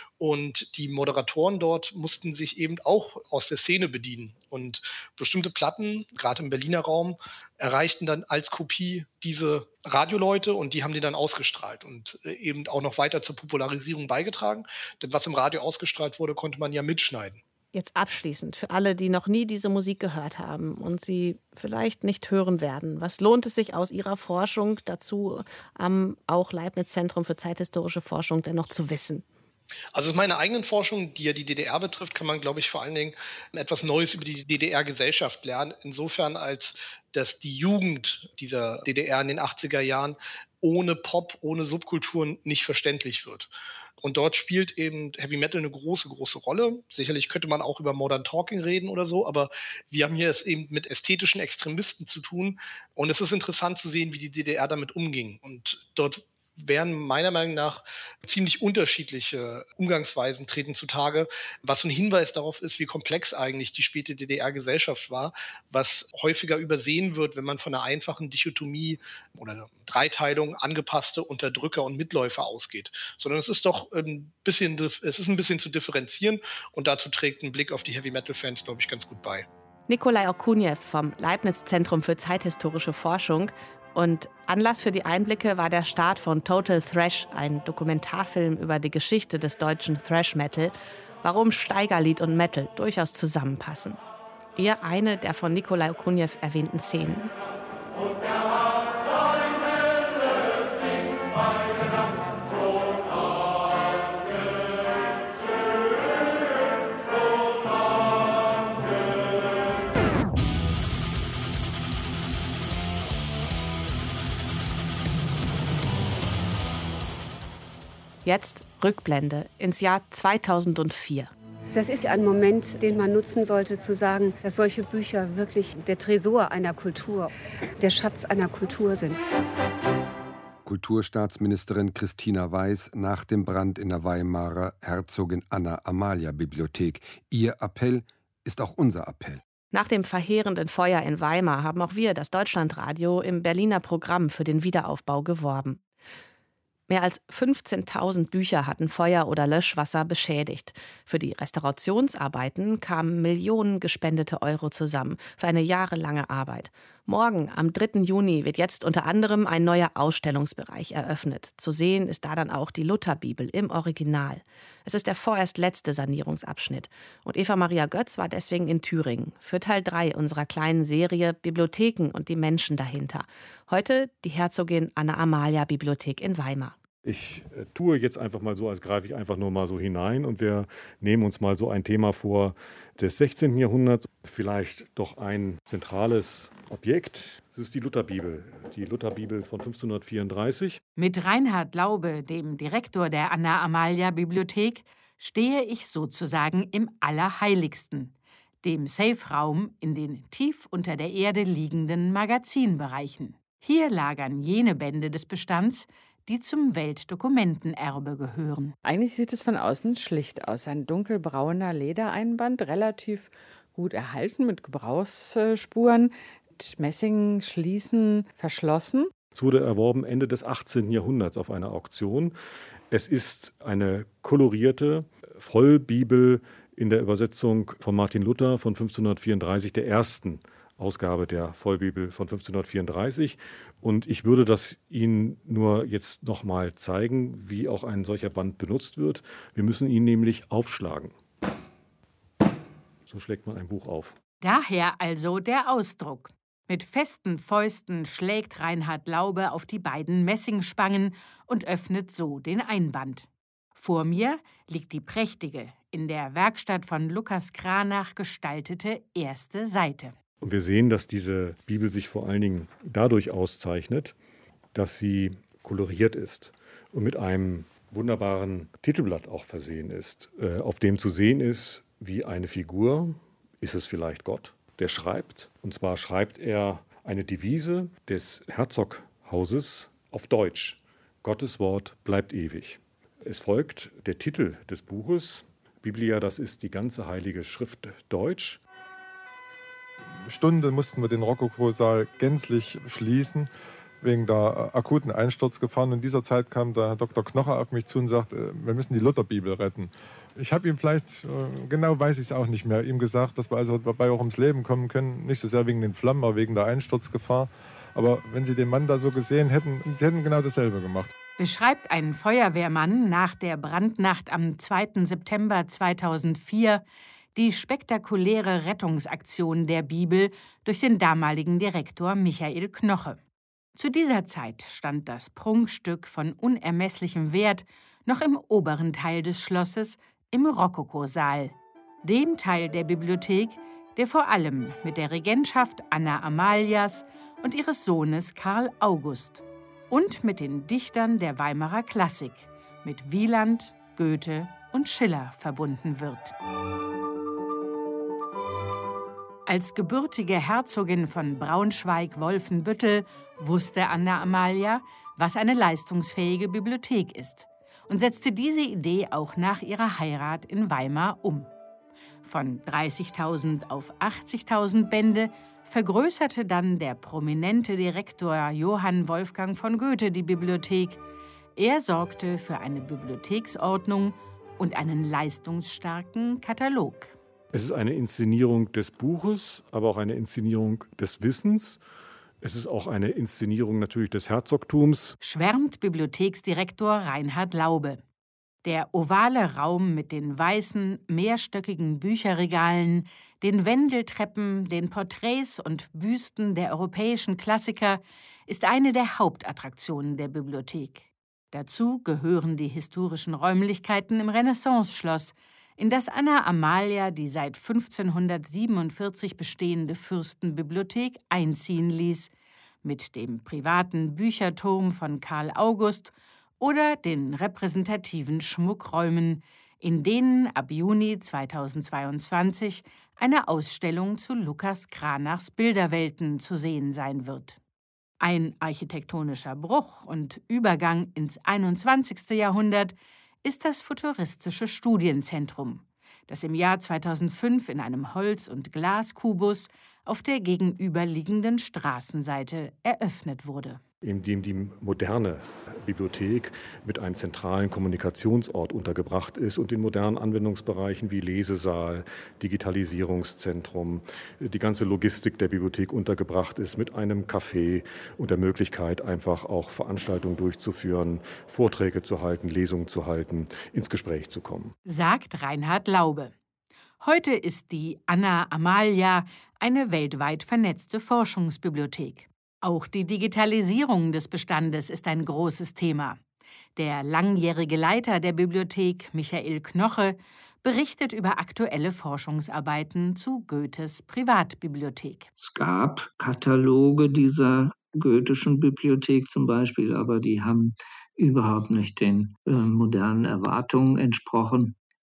Und die Moderatoren dort mussten sich eben auch aus der Szene bedienen. Und bestimmte Platten, gerade im Berliner Raum, erreichten dann als Kopie diese Radioleute und die haben die dann ausgestrahlt und eben auch noch weiter zur Popularisierung beigetragen. Denn was im Radio ausgestrahlt wurde, konnte man ja mitschneiden. Jetzt abschließend, für alle, die noch nie diese Musik gehört haben und sie vielleicht nicht hören werden, was lohnt es sich aus Ihrer Forschung dazu am auch Leibniz-Zentrum für zeithistorische Forschung denn noch zu wissen? Also aus meiner eigenen Forschung, die ja die DDR betrifft, kann man, glaube ich, vor allen Dingen etwas Neues über die DDR-Gesellschaft lernen. Insofern, als dass die Jugend dieser DDR in den 80er Jahren ohne Pop, ohne Subkulturen nicht verständlich wird. Und dort spielt eben Heavy Metal eine große, große Rolle. Sicherlich könnte man auch über Modern Talking reden oder so, aber wir haben hier es eben mit ästhetischen Extremisten zu tun. Und es ist interessant zu sehen, wie die DDR damit umging. Und dort werden meiner Meinung nach ziemlich unterschiedliche Umgangsweisen treten zutage, was ein Hinweis darauf ist, wie komplex eigentlich die späte DDR-Gesellschaft war, was häufiger übersehen wird, wenn man von einer einfachen Dichotomie oder Dreiteilung angepasste Unterdrücker und Mitläufer ausgeht. Sondern es ist doch ein bisschen zu differenzieren und dazu trägt ein Blick auf die Heavy-Metal-Fans, glaube ich, ganz gut bei. Nikolai Okuniew vom Leibniz-Zentrum für zeithistorische Forschung. Und Anlass für die Einblicke war der Start von Total Thrash, ein Dokumentarfilm über die Geschichte des deutschen Thrash-Metal, warum Steigerlied und Metal durchaus zusammenpassen. Eher eine der von Nikolai Okuniew erwähnten Szenen. Jetzt Rückblende ins Jahr 2004. Das ist ja ein Moment, den man nutzen sollte, zu sagen, dass solche Bücher wirklich der Tresor einer Kultur, der Schatz einer Kultur sind. Kulturstaatsministerin Christina Weiß nach dem Brand in der Weimarer Herzogin-Anna-Amalia-Bibliothek. Ihr Appell ist auch unser Appell. Nach dem verheerenden Feuer in Weimar haben auch wir, das Deutschlandradio, im Berliner Programm für den Wiederaufbau geworben. Mehr als 15.000 Bücher hatten Feuer oder Löschwasser beschädigt. Für die Restaurationsarbeiten kamen Millionen gespendete Euro zusammen für eine jahrelange Arbeit. Morgen, am 3. Juni, wird jetzt unter anderem ein neuer Ausstellungsbereich eröffnet. Zu sehen ist da dann auch die Lutherbibel im Original. Es ist der vorerst letzte Sanierungsabschnitt. Und Eva Maria Götz war deswegen in Thüringen für Teil 3 unserer kleinen Serie Bibliotheken und die Menschen dahinter. Heute die Herzogin-Anna-Amalia-Bibliothek in Weimar. Ich tue jetzt einfach mal so, als greife ich einfach nur mal so hinein und wir nehmen uns mal so ein Thema vor des 16. Jahrhunderts. Vielleicht doch ein zentrales Objekt. Das ist die Lutherbibel. Die Lutherbibel von 1534. Mit Reinhard Laube, dem Direktor der Anna-Amalia-Bibliothek, stehe ich sozusagen im Allerheiligsten. dem Safe-Raum in den tief unter der Erde liegenden Magazinbereichen. Hier lagern jene Bände des Bestands, die zum Weltdokumentenerbe gehören. Eigentlich sieht es von außen schlicht aus. Ein dunkelbrauner Ledereinband, relativ gut erhalten mit Gebrauchsspuren, mit Messingschließen verschlossen. Es wurde erworben Ende des 18. Jahrhunderts auf einer Auktion. Es ist eine kolorierte Vollbibel in der Übersetzung von Martin Luther von 1534, der ersten Ausgabe der Vollbibel von 1534. Und ich würde das Ihnen nur jetzt noch mal zeigen, wie auch ein solcher Band benutzt wird. Wir müssen ihn nämlich aufschlagen. So schlägt man ein Buch auf. Daher also der Ausdruck. Mit festen Fäusten schlägt Reinhard Laube auf die beiden Messingspangen und öffnet so den Einband. Vor mir liegt die prächtige, in der Werkstatt von Lukas Cranach gestaltete erste Seite. Und wir sehen, dass diese Bibel sich vor allen Dingen dadurch auszeichnet, dass sie koloriert ist und mit einem wunderbaren Titelblatt auch versehen ist, auf dem zu sehen ist, wie eine Figur, ist es vielleicht Gott, der schreibt. Und zwar schreibt er eine Devise des Herzoghauses auf Deutsch. Gottes Wort bleibt ewig. Es folgt der Titel des Buches, Biblia, das ist die ganze heilige Schrift Deutsch. Stunde mussten wir den Rokokosaal gänzlich schließen, wegen der akuten Einsturzgefahren. In dieser Zeit kam der Herr Dr. Knoche auf mich zu und sagte, wir müssen die Lutherbibel retten. Ich habe ihm vielleicht, genau weiß ich es auch nicht mehr, ihm gesagt, dass wir also dabei auch ums Leben kommen können. Nicht so sehr wegen den Flammen, aber wegen der Einsturzgefahr. Aber wenn Sie den Mann da so gesehen hätten, Sie hätten genau dasselbe gemacht. Beschreibt ein Feuerwehrmann nach der Brandnacht am 2. September 2004 die spektakuläre Rettungsaktion der Bibel durch den damaligen Direktor Michael Knoche. Zu dieser Zeit stand das Prunkstück von unermesslichem Wert noch im oberen Teil des Schlosses im Rokokosaal, dem Teil der Bibliothek, der vor allem mit der Regentschaft Anna Amalias und ihres Sohnes Karl August und mit den Dichtern der Weimarer Klassik, mit Wieland, Goethe und Schiller verbunden wird. Als gebürtige Herzogin von Braunschweig-Wolfenbüttel wusste Anna Amalia, was eine leistungsfähige Bibliothek ist und setzte diese Idee auch nach ihrer Heirat in Weimar um. Von 30.000 auf 80.000 Bände vergrößerte dann der prominente Direktor Johann Wolfgang von Goethe die Bibliothek. Er sorgte für eine Bibliotheksordnung und einen leistungsstarken Katalog. Es ist eine Inszenierung des Buches, aber auch eine Inszenierung des Wissens. Es ist auch eine Inszenierung natürlich des Herzogtums. Schwärmt Bibliotheksdirektor Reinhard Laube. Der ovale Raum mit den weißen, mehrstöckigen Bücherregalen, den Wendeltreppen, den Porträts und Büsten der europäischen Klassiker ist eine der Hauptattraktionen der Bibliothek. Dazu gehören die historischen Räumlichkeiten im Renaissance-Schloss, in das Anna Amalia die seit 1547 bestehende Fürstenbibliothek einziehen ließ, mit dem privaten Bücherturm von Karl August oder den repräsentativen Schmuckräumen, in denen ab Juni 2022 eine Ausstellung zu Lukas Cranachs Bilderwelten zu sehen sein wird. Ein architektonischer Bruch und Übergang ins 21. Jahrhundert ist das futuristische Studienzentrum, das im Jahr 2005 in einem Holz- und Glaskubus auf der gegenüberliegenden Straßenseite eröffnet wurde. In dem die moderne Bibliothek mit einem zentralen Kommunikationsort untergebracht ist und in modernen Anwendungsbereichen wie Lesesaal, Digitalisierungszentrum, die ganze Logistik der Bibliothek untergebracht ist mit einem Café und der Möglichkeit, einfach auch Veranstaltungen durchzuführen, Vorträge zu halten, Lesungen zu halten, ins Gespräch zu kommen. Sagt Reinhard Laube. Heute ist die Anna Amalia eine weltweit vernetzte Forschungsbibliothek. Auch die Digitalisierung des Bestandes ist ein großes Thema. Der langjährige Leiter der Bibliothek, Michael Knoche, berichtet über aktuelle Forschungsarbeiten zu Goethes Privatbibliothek. Es gab Kataloge dieser goethischen Bibliothek zum Beispiel, aber die haben überhaupt nicht den modernen Erwartungen entsprochen.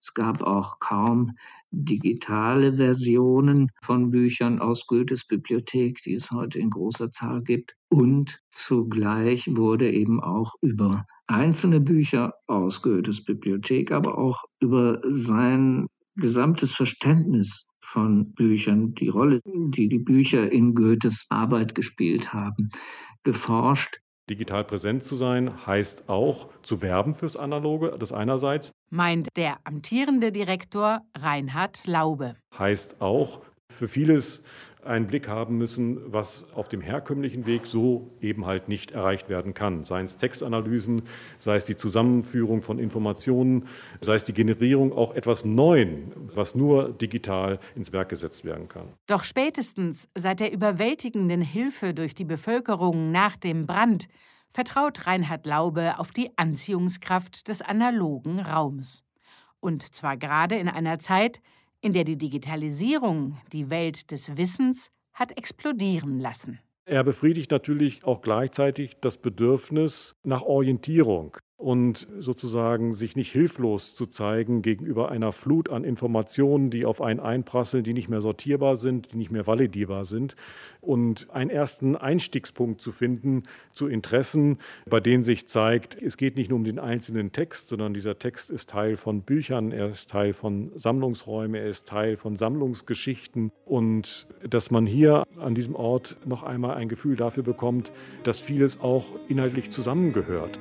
Es gab auch kaum digitale Versionen von Büchern aus Goethes Bibliothek, die es heute in großer Zahl gibt. Und zugleich wurde eben auch über einzelne Bücher aus Goethes Bibliothek, aber auch über sein gesamtes Verständnis von Büchern, die Rolle, die die Bücher in Goethes Arbeit gespielt haben, geforscht. Digital präsent zu sein, heißt auch zu werben fürs Analoge, das einerseits. Meint der amtierende Direktor Reinhard Laube. Heißt auch für vieles einen Blick haben müssen, was auf dem herkömmlichen Weg so eben halt nicht erreicht werden kann. Sei es Textanalysen, sei es die Zusammenführung von Informationen, sei es die Generierung auch etwas Neuen, was nur digital ins Werk gesetzt werden kann. Doch spätestens seit der überwältigenden Hilfe durch die Bevölkerung nach dem Brand vertraut Reinhard Laube auf die Anziehungskraft des analogen Raums. Und zwar gerade in einer Zeit, in der die Digitalisierung die Welt des Wissens hat explodieren lassen. Er befriedigt natürlich auch gleichzeitig das Bedürfnis nach Orientierung und sozusagen sich nicht hilflos zu zeigen gegenüber einer Flut an Informationen, die auf einen einprasseln, die nicht mehr sortierbar sind, die nicht mehr validierbar sind. Und einen ersten Einstiegspunkt zu finden zu Interessen, bei denen sich zeigt, es geht nicht nur um den einzelnen Text, sondern dieser Text ist Teil von Büchern, er ist Teil von Sammlungsräumen, er ist Teil von Sammlungsgeschichten. Und dass man hier an diesem Ort noch einmal ein Gefühl dafür bekommt, dass vieles auch inhaltlich zusammengehört.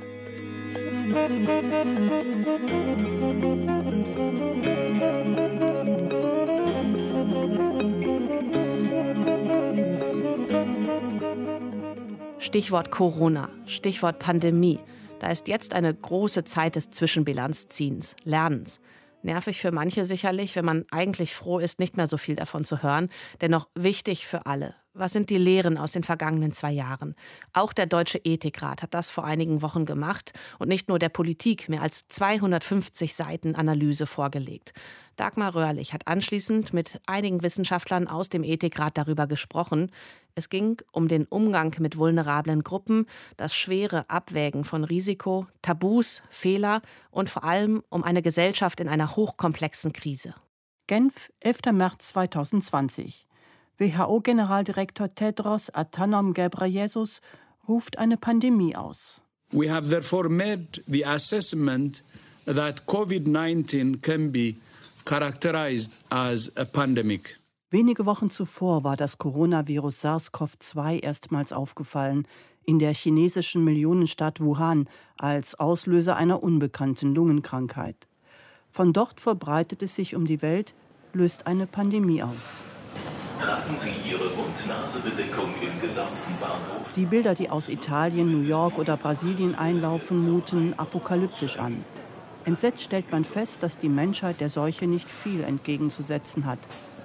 Stichwort Corona, Stichwort Pandemie. Da ist jetzt eine große Zeit des Zwischenbilanzziehens, Lernens. Nervig für manche sicherlich, wenn man eigentlich froh ist, nicht mehr so viel davon zu hören. Dennoch wichtig für alle. Was sind die Lehren aus den vergangenen 2 Jahren? Auch der Deutsche Ethikrat hat das vor einigen Wochen gemacht und nicht nur der Politik mehr als 250 Seiten Analyse vorgelegt. Dagmar Röhrlich hat anschließend mit einigen Wissenschaftlern aus dem Ethikrat darüber gesprochen. Es ging um den Umgang mit vulnerablen Gruppen, das schwere Abwägen von Risiko, Tabus, Fehler und vor allem um eine Gesellschaft in einer hochkomplexen Krise. Genf, 11. März 2020. WHO-Generaldirektor Tedros Adhanom Ghebreyesus ruft eine Pandemie aus. We have therefore made the assessment that COVID-19 can be characterized as a pandemic. Wenige Wochen zuvor war das Coronavirus SARS-CoV-2 erstmals aufgefallen in der chinesischen Millionenstadt Wuhan als Auslöser einer unbekannten Lungenkrankheit. Von dort verbreitet es sich um die Welt, löst eine Pandemie aus. Tragen Sie Ihre Mund-Nase-Bedeckung im gesamten Bahnhof. Die Bilder, die aus Italien, New York oder Brasilien einlaufen, muten apokalyptisch an. Entsetzt stellt man fest, dass die Menschheit der Seuche nicht viel entgegenzusetzen hat.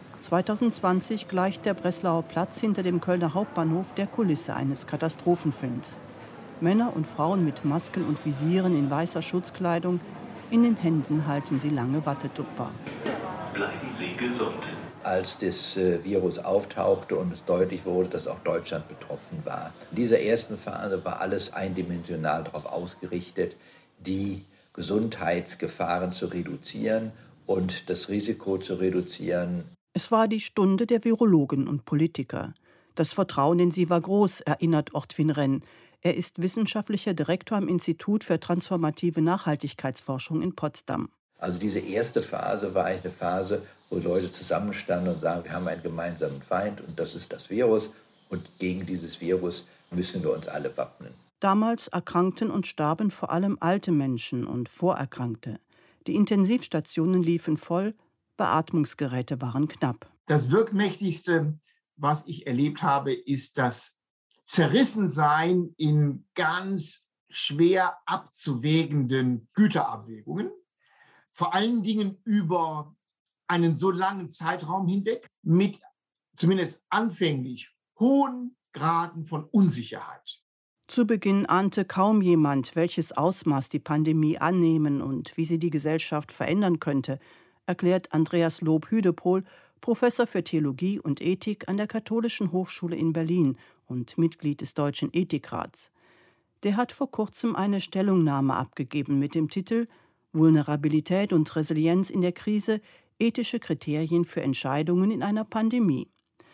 2020 gleicht der Breslauer Platz hinter dem Kölner Hauptbahnhof der Kulisse eines Katastrophenfilms. Männer und Frauen mit Masken und Visieren in weißer Schutzkleidung, in den Händen halten sie lange Wattetupfer. Bleiben Sie gesund. Als das Virus auftauchte und es deutlich wurde, dass auch Deutschland betroffen war. In dieser ersten Phase war alles eindimensional darauf ausgerichtet, die Gesundheitsgefahren zu reduzieren und das Risiko zu reduzieren. Es war die Stunde der Virologen und Politiker. Das Vertrauen in sie war groß, erinnert Ortwin Renn. Er ist wissenschaftlicher Direktor am Institut für transformative Nachhaltigkeitsforschung in Potsdam. Also diese erste Phase war eigentlich eine Phase, wo Leute zusammenstanden und sagen, wir haben einen gemeinsamen Feind und das ist das Virus und gegen dieses Virus müssen wir uns alle wappnen. Damals erkrankten und starben vor allem alte Menschen und Vorerkrankte. Die Intensivstationen liefen voll, Beatmungsgeräte waren knapp. Das Wirkmächtigste, was ich erlebt habe, ist das Zerrissensein in ganz schwer abzuwägenden Güterabwägungen. Vor allen Dingen über einen so langen Zeitraum hinweg mit zumindest anfänglich hohen Graden von Unsicherheit. Zu Beginn ahnte kaum jemand, welches Ausmaß die Pandemie annehmen und wie sie die Gesellschaft verändern könnte, erklärt Andreas Lob-Hüdepohl, Professor für Theologie und Ethik an der Katholischen Hochschule in Berlin und Mitglied des Deutschen Ethikrats. Der hat vor kurzem eine Stellungnahme abgegeben mit dem Titel Vulnerabilität und Resilienz in der Krise, ethische Kriterien für Entscheidungen in einer Pandemie.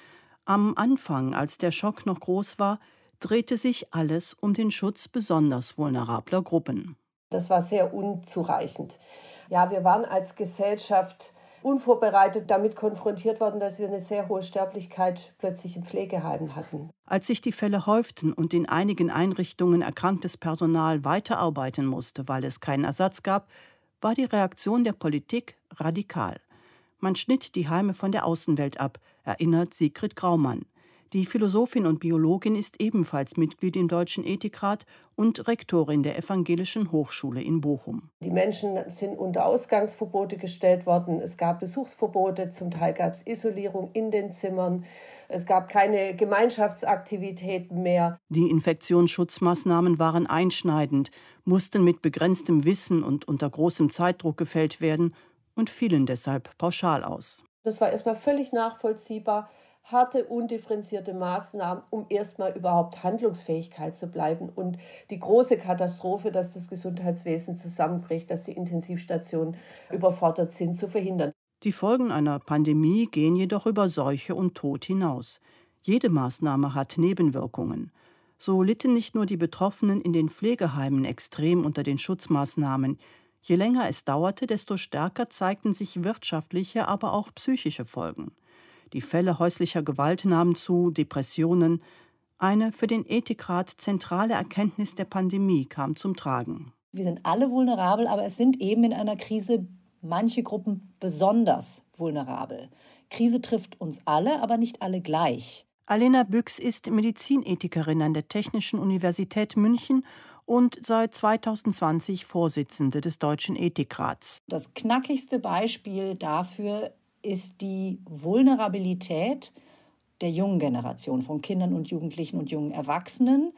Am Anfang, als der Schock noch groß war, drehte sich alles um den Schutz besonders vulnerabler Gruppen. Das war sehr unzureichend. Ja, wir waren als Gesellschaft unvorbereitet damit konfrontiert worden, dass wir eine sehr hohe Sterblichkeit plötzlich in Pflegeheimen hatten. Als sich die Fälle häuften und in einigen Einrichtungen erkranktes Personal weiterarbeiten musste, weil es keinen Ersatz gab, war die Reaktion der Politik radikal. Man schnitt die Heime von der Außenwelt ab, erinnert Sigrid Graumann. Die Philosophin und Biologin ist ebenfalls Mitglied im Deutschen Ethikrat und Rektorin der Evangelischen Hochschule in Bochum. Die Menschen sind unter Ausgangsverbote gestellt worden. Es gab Besuchsverbote, zum Teil gab es Isolierung in den Zimmern. Es gab keine Gemeinschaftsaktivitäten mehr. Die Infektionsschutzmaßnahmen waren einschneidend, mussten mit begrenztem Wissen und unter großem Zeitdruck gefällt werden und fielen deshalb pauschal aus. Das war erstmal völlig nachvollziehbar. Harte, undifferenzierte Maßnahmen, um erstmal überhaupt Handlungsfähigkeit zu bleiben. Und die große Katastrophe, dass das Gesundheitswesen zusammenbricht, dass die Intensivstationen überfordert sind, zu verhindern. Die Folgen einer Pandemie gehen jedoch über Seuche und Tod hinaus. Jede Maßnahme hat Nebenwirkungen. So litten nicht nur die Betroffenen in den Pflegeheimen extrem unter den Schutzmaßnahmen. Je länger es dauerte, desto stärker zeigten sich wirtschaftliche, aber auch psychische Folgen. Die Fälle häuslicher Gewalt nahmen zu, Depressionen. Eine für den Ethikrat zentrale Erkenntnis der Pandemie kam zum Tragen. Wir sind alle vulnerabel, aber es sind eben in einer Krise manche Gruppen besonders vulnerabel. Krise trifft uns alle, aber nicht alle gleich. Alena Büchs ist Medizinethikerin an der Technischen Universität München und seit 2020 Vorsitzende des Deutschen Ethikrats. Das knackigste Beispiel dafür ist die Vulnerabilität der jungen Generation von Kindern und Jugendlichen und jungen Erwachsenen,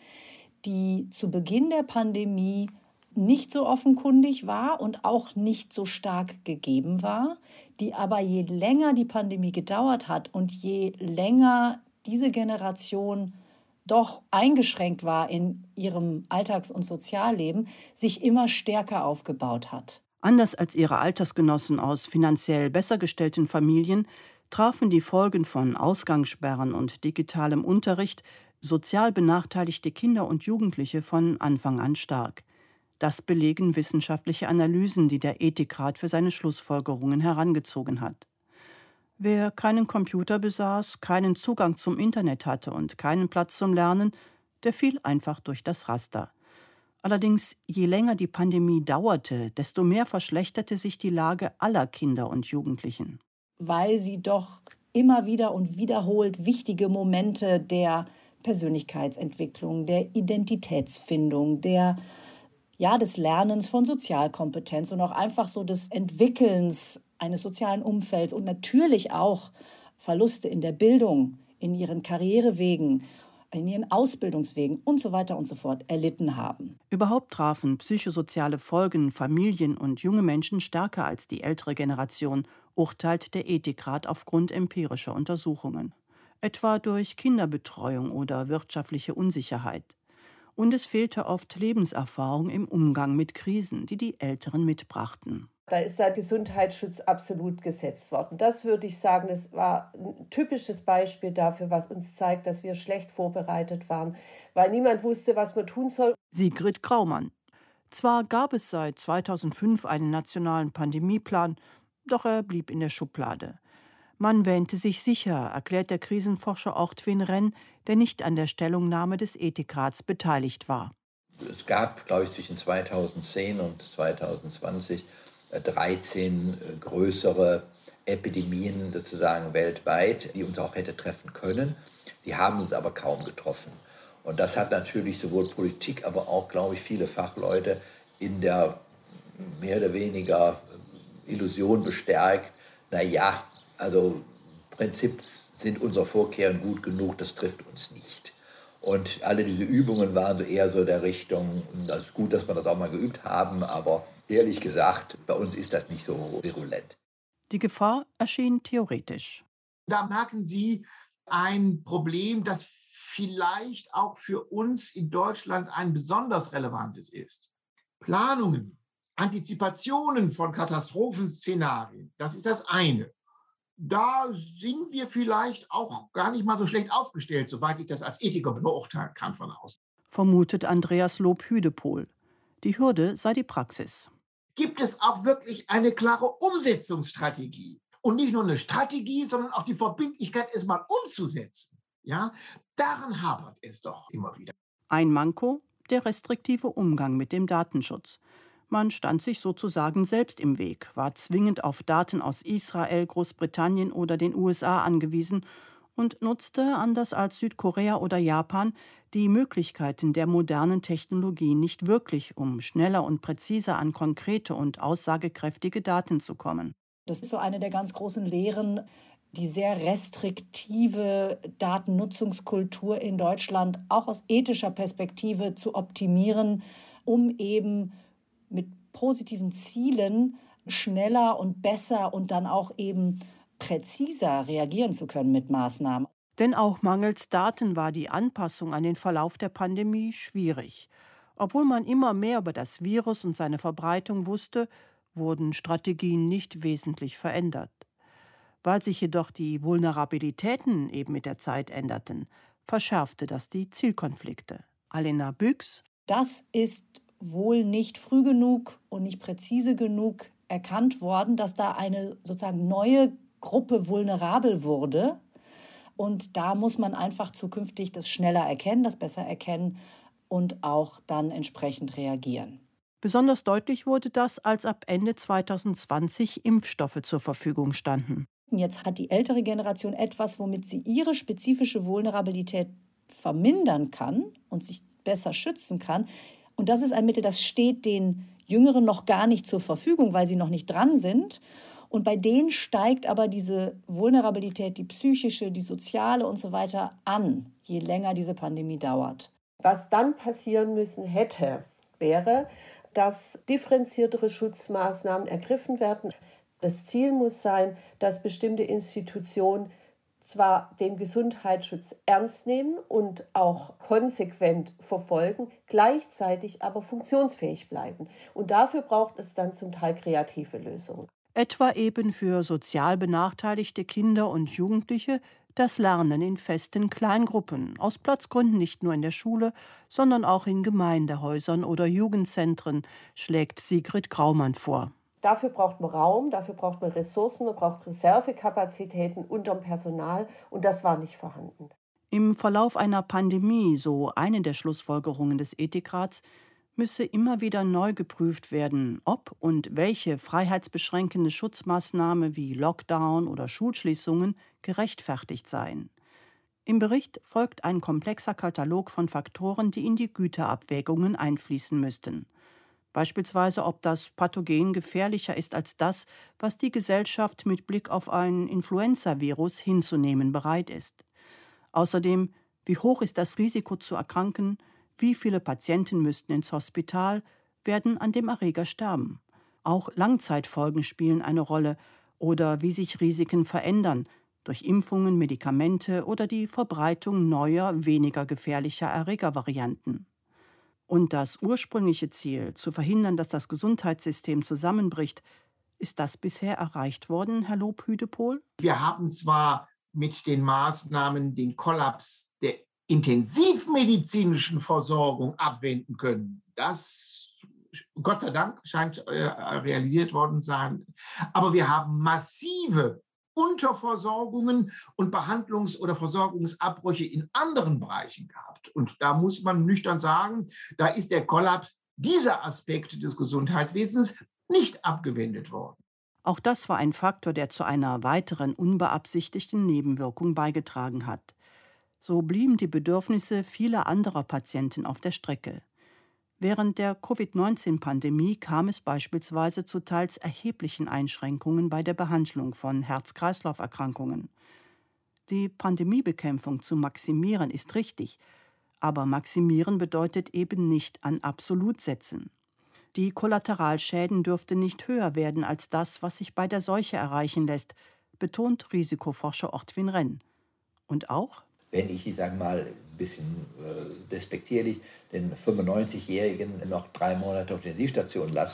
die zu Beginn der Pandemie nicht so offenkundig war und auch nicht so stark gegeben war, die aber je länger die Pandemie gedauert hat und je länger diese Generation doch eingeschränkt war in ihrem Alltags- und Sozialleben, sich immer stärker aufgebaut hat. Anders als ihre Altersgenossen aus finanziell besser gestellten Familien trafen die Folgen von Ausgangssperren und digitalem Unterricht sozial benachteiligte Kinder und Jugendliche von Anfang an stark. Das belegen wissenschaftliche Analysen, die der Ethikrat für seine Schlussfolgerungen herangezogen hat. Wer keinen Computer besaß, keinen Zugang zum Internet hatte und keinen Platz zum Lernen, der fiel einfach durch das Raster. Allerdings, je länger die Pandemie dauerte, desto mehr verschlechterte sich die Lage aller Kinder und Jugendlichen. Weil sie doch immer wieder und wiederholt wichtige Momente der Persönlichkeitsentwicklung, der Identitätsfindung, des Lernens von Sozialkompetenz und auch einfach so des Entwickelns eines sozialen Umfelds und natürlich auch Verluste in der Bildung, in ihren Karrierewegen, in ihren Ausbildungswegen und so weiter und so fort erlitten haben. Überhaupt trafen psychosoziale Folgen Familien und junge Menschen stärker als die ältere Generation, urteilt der Ethikrat aufgrund empirischer Untersuchungen. Etwa durch Kinderbetreuung oder wirtschaftliche Unsicherheit. Und es fehlte oft Lebenserfahrung im Umgang mit Krisen, die die Älteren mitbrachten. Da ist der Gesundheitsschutz absolut gesetzt worden. Das würde ich sagen, das war ein typisches Beispiel dafür, was uns zeigt, dass wir schlecht vorbereitet waren, weil niemand wusste, was man tun soll. Sigrid Graumann. Zwar gab es seit 2005 einen nationalen Pandemieplan, doch er blieb in der Schublade. Man wähnte sich sicher, erklärt der Krisenforscher Ortwin Renn, der nicht an der Stellungnahme des Ethikrats beteiligt war. Es gab, glaube ich, zwischen 2010 und 2020 13 größere Epidemien sozusagen weltweit, die uns auch hätte treffen können. Die haben uns aber kaum getroffen. Und das hat natürlich sowohl Politik, aber auch, glaube ich, viele Fachleute in der mehr oder weniger Illusion bestärkt, also im Prinzip sind unsere Vorkehrungen gut genug, das trifft uns nicht. Und alle diese Übungen waren so eher so der Richtung, das ist gut, dass wir das auch mal geübt haben, aber ehrlich gesagt, bei uns ist das nicht so virulent. Die Gefahr erschien theoretisch. Da merken Sie ein Problem, das vielleicht auch für uns in Deutschland ein besonders relevantes ist. Planungen Antizipationen von Katastrophenszenarien, das ist das eine. Da sind wir vielleicht auch gar nicht mal so schlecht aufgestellt, soweit ich das als Ethiker beurteilen kann von außen. Vermutet Andreas Lob-Hüdepohl. Die Hürde sei die Praxis. Gibt es auch wirklich eine klare Umsetzungsstrategie? Und nicht nur eine Strategie, sondern auch die Verbindlichkeit, es mal umzusetzen. Ja? Daran hapert es doch immer wieder. Ein Manko, der restriktive Umgang mit dem Datenschutz. Man stand sich sozusagen selbst im Weg, war zwingend auf Daten aus Israel, Großbritannien oder den USA angewiesen und nutzte, anders als Südkorea oder Japan, die Möglichkeiten der modernen Technologie nicht wirklich, um schneller und präziser an konkrete und aussagekräftige Daten zu kommen. Das ist so eine der ganz großen Lehren, die sehr restriktive Datennutzungskultur in Deutschland auch aus ethischer Perspektive zu optimieren, um eben mit positiven Zielen schneller und besser und dann auch eben präziser reagieren zu können mit Maßnahmen. Denn auch mangels Daten war die Anpassung an den Verlauf der Pandemie schwierig. Obwohl man immer mehr über das Virus und seine Verbreitung wusste, wurden Strategien nicht wesentlich verändert. Weil sich jedoch die Vulnerabilitäten eben mit der Zeit änderten, verschärfte das die Zielkonflikte. Alena Büchs. Das ist wohl nicht früh genug und nicht präzise genug erkannt worden, dass da eine sozusagen neue Gruppe vulnerabel wurde. Und da muss man einfach zukünftig das schneller erkennen, das besser erkennen und auch dann entsprechend reagieren. Besonders deutlich wurde das, als ab Ende 2020 Impfstoffe zur Verfügung standen. Jetzt hat die ältere Generation etwas, womit sie ihre spezifische Vulnerabilität vermindern kann und sich besser schützen kann. Und das ist ein Mittel, das steht den Jüngeren noch gar nicht zur Verfügung, weil sie noch nicht dran sind. Und bei denen steigt aber diese Vulnerabilität, die psychische, die soziale und so weiter an, je länger diese Pandemie dauert. Was dann passieren müssen hätte, wäre, dass differenziertere Schutzmaßnahmen ergriffen werden. Das Ziel muss sein, dass bestimmte Institutionen zwar den Gesundheitsschutz ernst nehmen und auch konsequent verfolgen, gleichzeitig aber funktionsfähig bleiben. Und dafür braucht es dann zum Teil kreative Lösungen. Etwa eben für sozial benachteiligte Kinder und Jugendliche das Lernen in festen Kleingruppen, aus Platzgründen nicht nur in der Schule, sondern auch in Gemeindehäusern oder Jugendzentren, schlägt Sigrid Graumann vor. Dafür braucht man Raum, dafür braucht man Ressourcen, man braucht Reservekapazitäten unterm Personal und das war nicht vorhanden. Im Verlauf einer Pandemie, so eine der Schlussfolgerungen des Ethikrats, müsse immer wieder neu geprüft werden, ob und welche freiheitsbeschränkende Schutzmaßnahme wie Lockdown oder Schulschließungen gerechtfertigt seien. Im Bericht folgt ein komplexer Katalog von Faktoren, die in die Güterabwägungen einfließen müssten. Beispielsweise, ob das Pathogen gefährlicher ist als das, was die Gesellschaft mit Blick auf ein Influenza-Virus hinzunehmen bereit ist. Außerdem, wie hoch ist das Risiko zu erkranken, wie viele Patienten müssten ins Hospital, werden an dem Erreger sterben. Auch Langzeitfolgen spielen eine Rolle oder wie sich Risiken verändern, durch Impfungen, Medikamente oder die Verbreitung neuer, weniger gefährlicher Erregervarianten. Und das ursprüngliche Ziel, zu verhindern, dass das Gesundheitssystem zusammenbricht, ist das bisher erreicht worden, Herr Lob-Hüdepohl? Wir haben zwar mit den Maßnahmen den Kollaps der intensivmedizinischen Versorgung abwenden können. Das, Gott sei Dank, scheint realisiert worden zu sein. Aber wir haben massive Unterversorgungen und Behandlungs- oder Versorgungsabbrüche in anderen Bereichen gehabt. Und da muss man nüchtern sagen, da ist der Kollaps dieser Aspekte des Gesundheitswesens nicht abgewendet worden. Auch das war ein Faktor, der zu einer weiteren unbeabsichtigten Nebenwirkung beigetragen hat. So blieben die Bedürfnisse vieler anderer Patienten auf der Strecke. Während der Covid-19-Pandemie kam es beispielsweise zu teils erheblichen Einschränkungen bei der Behandlung von Herz-Kreislauf-Erkrankungen. Die Pandemiebekämpfung zu maximieren ist richtig, aber maximieren bedeutet eben nicht an absolut setzen. Die Kollateralschäden dürften nicht höher werden als das, was sich bei der Seuche erreichen lässt, betont Risikoforscher Ortwin Renn. Und auch: Wenn ich sage mal, ein bisschen despektierlich, den 95-Jährigen noch 3 Monate auf der Intensivstation lasse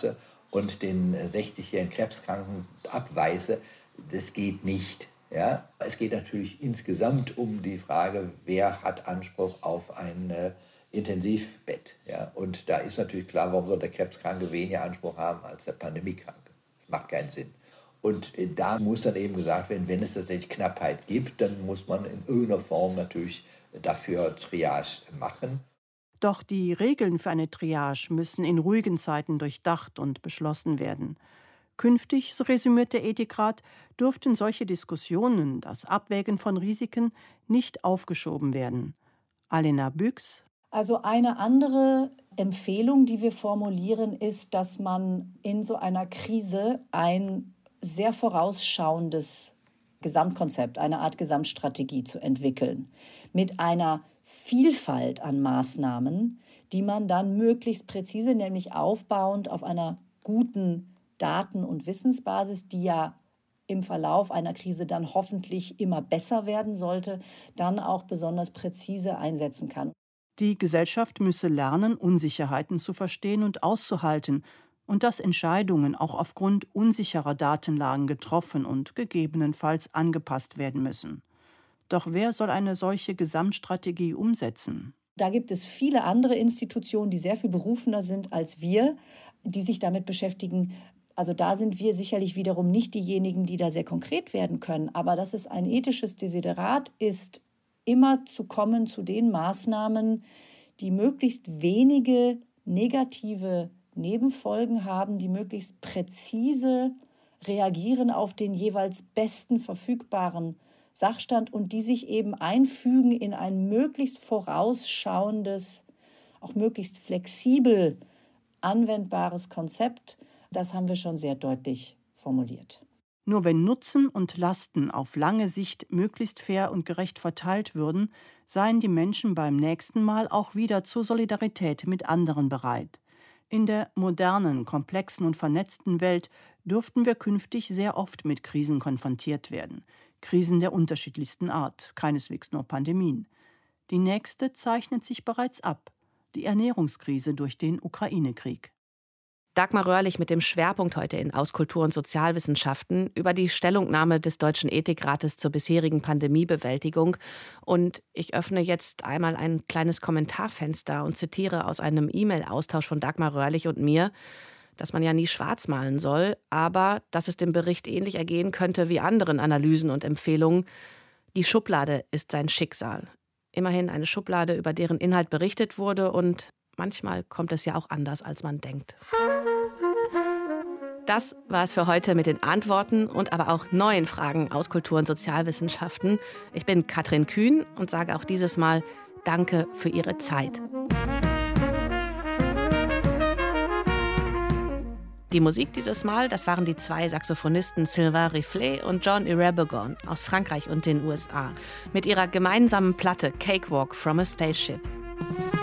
und den 60-jährigen Krebskranken abweise, das geht nicht. Ja? Es geht natürlich insgesamt um die Frage, wer hat Anspruch auf ein Intensivbett. Ja? Und da ist natürlich klar, warum soll der Krebskranke weniger Anspruch haben als der Pandemiekranke. Das macht keinen Sinn. Und da muss dann eben gesagt werden, wenn es tatsächlich Knappheit gibt, dann muss man in irgendeiner Form natürlich dafür Triage machen. Doch die Regeln für eine Triage müssen in ruhigen Zeiten durchdacht und beschlossen werden. Künftig, so resümiert der Ethikrat, dürften solche Diskussionen, das Abwägen von Risiken, nicht aufgeschoben werden. Alena Büchs. Also eine andere Empfehlung, die wir formulieren, ist, dass man in so einer Krise ein sehr vorausschauendes Gesamtkonzept, eine Art Gesamtstrategie zu entwickeln, mit einer Vielfalt an Maßnahmen, die man dann möglichst präzise, nämlich aufbauend auf einer guten Daten- und Wissensbasis, die ja im Verlauf einer Krise dann hoffentlich immer besser werden sollte, dann auch besonders präzise einsetzen kann. Die Gesellschaft müsse lernen, Unsicherheiten zu verstehen und auszuhalten und dass Entscheidungen auch aufgrund unsicherer Datenlagen getroffen und gegebenenfalls angepasst werden müssen. Doch wer soll eine solche Gesamtstrategie umsetzen? Da gibt es viele andere Institutionen, die sehr viel berufener sind als wir, die sich damit beschäftigen. Also da sind wir sicherlich wiederum nicht diejenigen, die da sehr konkret werden können. Aber dass es ein ethisches Desiderat ist, immer zu kommen zu den Maßnahmen, die möglichst wenige negative Nebenfolgen haben, die möglichst präzise reagieren auf den jeweils besten verfügbaren Sachstand und die sich eben einfügen in ein möglichst vorausschauendes, auch möglichst flexibel anwendbares Konzept. Das haben wir schon sehr deutlich formuliert. Nur wenn Nutzen und Lasten auf lange Sicht möglichst fair und gerecht verteilt würden, seien die Menschen beim nächsten Mal auch wieder zur Solidarität mit anderen bereit. In der modernen, komplexen und vernetzten Welt dürften wir künftig sehr oft mit Krisen konfrontiert werden. Krisen der unterschiedlichsten Art, keineswegs nur Pandemien. Die nächste zeichnet sich bereits ab, die Ernährungskrise durch den Ukraine-Krieg. Dagmar Röhrlich mit dem Schwerpunkt heute in Auskultur und Sozialwissenschaften über die Stellungnahme des Deutschen Ethikrates zur bisherigen Pandemiebewältigung. Und ich öffne jetzt einmal ein kleines Kommentarfenster und zitiere aus einem E-Mail-Austausch von Dagmar Röhrlich und mir, dass man ja nie schwarz malen soll, aber dass es dem Bericht ähnlich ergehen könnte wie anderen Analysen und Empfehlungen. Die Schublade ist sein Schicksal. Immerhin eine Schublade, über deren Inhalt berichtet wurde und manchmal kommt es ja auch anders, als man denkt. Das war es für heute mit den Antworten und aber auch neuen Fragen aus Kultur- und Sozialwissenschaften. Ich bin Katrin Kühn und sage auch dieses Mal Danke für Ihre Zeit. Die Musik dieses Mal, das waren die zwei Saxophonisten Sylvain Riflet und John Irabegon aus Frankreich und den USA mit ihrer gemeinsamen Platte Cakewalk from a Spaceship.